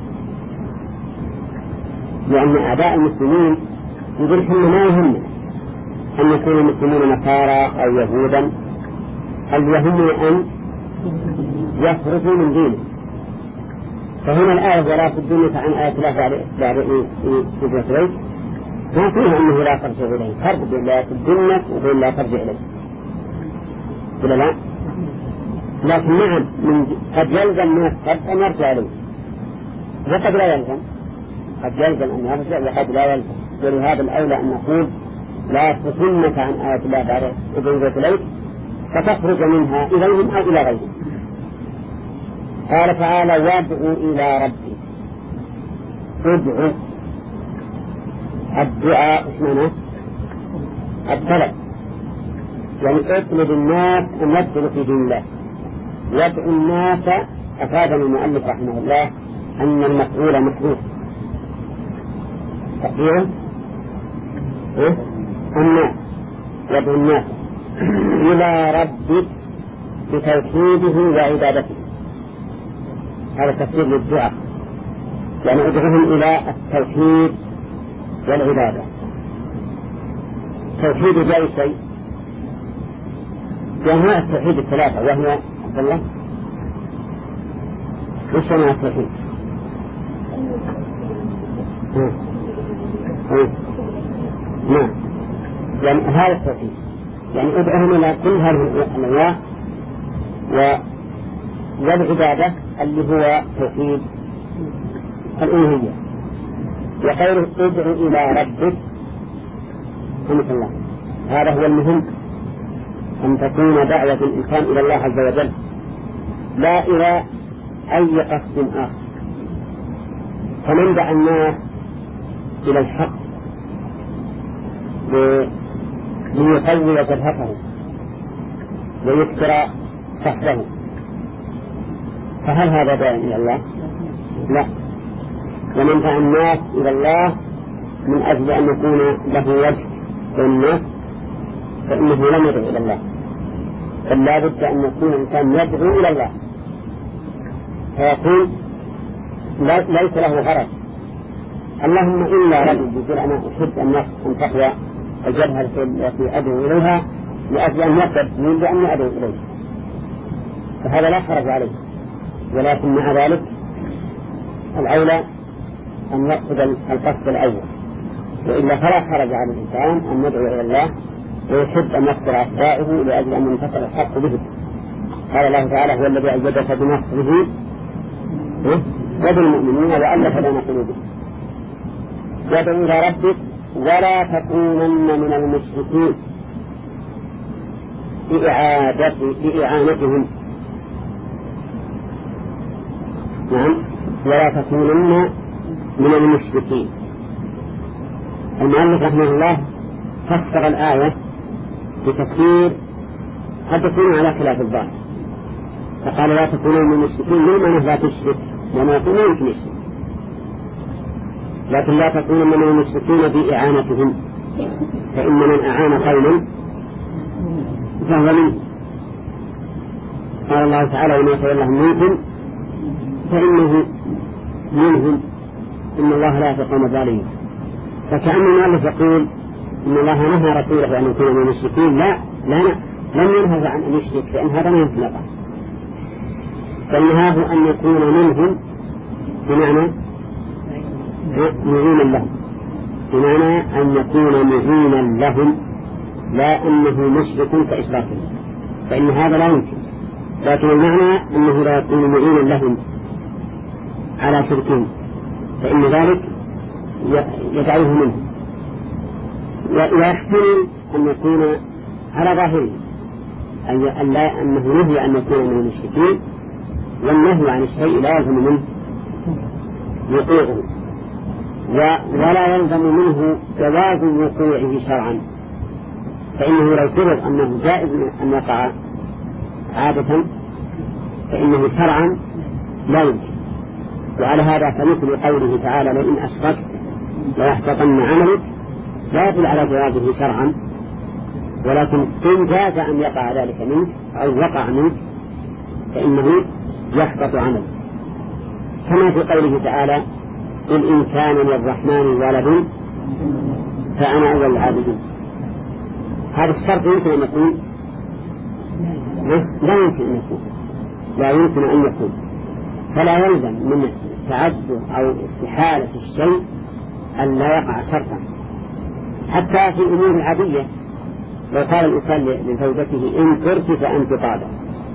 لأن أعداء المسلمين يقولون ما يهم أن يكون المسلمون نصارى أو يهودا، اليهم أن يخرجوا من دينه. فهنا الآية ولا تدلك عن آية الله بعد إذن إليه ما فيها أنه لا ترجع إليه، فرق بين لا تدلك وبين لا ترجع إليه ولا لا؟ لكن نعم قد يلزم الناس قد أن يرجع إليه وقد لا يلزم، قد يلزم أن يرجع وقد لا يلزم. ولهذا الأولى أن نقول لا تدلك عن آية الله بعد إذن إليه فتخرج منها إليهم أو إلى غيرهم. قال تعالى وادعوا إلى ربك، ادعوا، الدعاء اسمنا الطلب، يعني اطلب الناس أن يدخلوا في دين الله. وادعوا الناس أفاد المؤلف رحمه الله أن المفعول محذوف، تقديره الناس، وادعوا الناس إلى ربك بتوحيده وعبادته. هذا تفسير للدعاء، يعني ادعوهم إلى التوحيد والعبادة. توحيد جاي شيء وأنواع التوحيد الثلاثة، وهي عبد الله وش أنواع التوحيد؟ نعم، يعني هذا التوحيد، يعني ادعهم إلى كل هذه الأنواع والعبادة اللي هو توحيد الألوهية. وقوله ادعو إلى ربك رحمة الله، هذا هو المهم، أن تكون دعوة الإنسان إلى الله عز وجل لا إلى أي قصد آخر. فمن دعا الناس إلى الحق ليقوي جبهته ويكثر صحبه، فهل هذا داعي إلى الله؟ لا. ومن دعا الناس إلى الله من أجل أن يكون له وجه للناس فإنه لم يدعو إلى الله، بل لا بد أن يكون الإنسان يدعو إلى الله، فيقول ليس له غرض اللهم إلا رجل يقول أنا أحب أن تقوى الجبهة التي أدعو إليها لأجل أن يقدر من أني أدعو إليه، فهذا لا حرج عليه. ولكن مع ذلك الأولى أن يقصد القصد الأول، وإلا فلا حرج على الإنسان أن يدعو إلى الله ويحب أن يقصر أتباعه لأجل أن ينتصر الحق به. قال الله تعالى هو الذي أيدك بنصره وبالمؤمنين وألف بين قلوبهم. وادعو إلى ربك ولا تكونن من المشركين بإعانتهم. نعم، ولا تكونن من المشركين. المؤلف رحمه الله فسر الآية بتفسير قد يكون على خلاف الظاهر، فقال لا تكونن من المشركين لمن لا تشرك وما يكون يمكن يشرك، لكن لا تكونن من المشركين بإعانتهم، فإن من أعان قوما فهو منه. قال الله تعالى وما يتولهم منكم فإنه منهم إن الله لا يهدي القوم الظالمين. فكأن المؤلف يقول إن الله نهى رسوله أن يكون من المشركين، لم ينهى عن أن يشرك، لأن هذا ما يمكن يقع، فنهاه أن يكون منهم بمعنى معينا لهم، بمعنى أن يكون معينا لهم، لا أنه مشرك كإشراكهم، فإن هذا لا يمكن. لكن المعنى أنه لا يكون معينا لهم على شركهم، فإن ذلك يدعوه منه. ويحتمل أن يكون على ظاهره أنه نهي أن يكون من المشركين، والنهي عن الشيء لا يلزم منه وقوعه، ولا يلزم منه جواز وقوعه شرعا، فإنه لو فرض أنه جائز أن يقع عادة فإنه شرعا لا يمكن. وعلى هذا فمثل قوله تعالى لئن أشركت ليحبطن عملك لا يدل على جوازه شرعا، ولكن إن جاز أن يقع ذلك منك أو وقع منك فإنه يحبط عملك، كما في قوله تعالى قل إن كان للرحمن ولد فأنا أول العابدين. هذا الشرط يمكن أن يكون؟ لا يمكن أن يكون، لا يمكن أن يكون، فلا يلزم من تعذر أو استحالة الشيء أن لا يقع شرطا. حتى في الأمور العادية لو قال الإنسان لزوجته إن كرت فأنت طالق،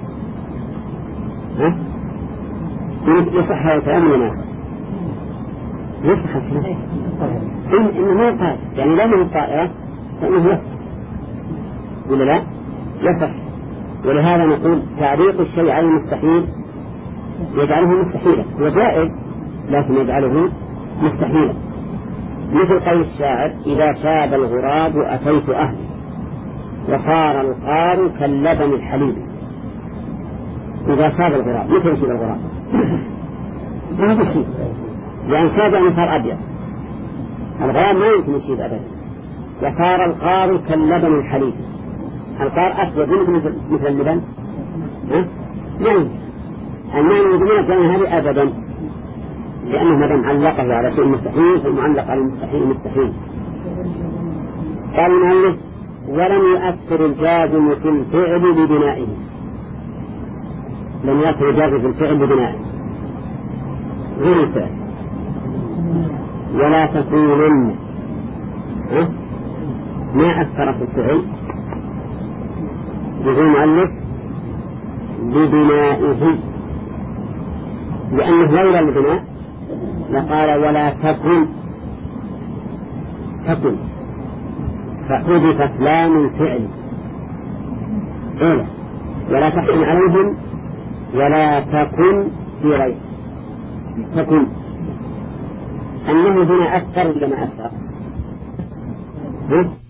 يصح هذا الكلام ولا ما يصح؟ الكلام إنه ما يقال، يعني لا من الطائرة فإنه يصح ولا لا؟ يصح. ولهذا نقول تعليق الشيء على المستحيل يجعله مستحيلا، هو جائز لكن يجعله مستحيلا. مثل قول الشاعر إذا شاب الغراب أتيت أهلي وصار القار كاللبن الحليب. إذا شاب الغراب مثل يشيب الغراب ما هذا الشيء، لأن شاب يعني صار أبيض، الغراب ما يمكن يشيب أبدا. وصار القار كاللبن الحليب، القار أسود مثل اللبن لا يمكن أن يمكن الجمع هذه أبدا، لأنه مدام علقه على شيء مستحيل فالمعلق على المستحيل مستحيل. قال المؤلف ولم يؤثر الجازم في الفعل ببنائه، لم يؤثر الجازم في الفعل ببنائه غير الفعل. ولا تكونن ما أثر في الفعل يقول المؤلف ببنائه، لأنه لولا البناء لقال ولا تكن فحذفت لام الفعل ولا تحكم عليهم ولا تكن في غير تكن. أنه هنا أثر ولا ما أثر؟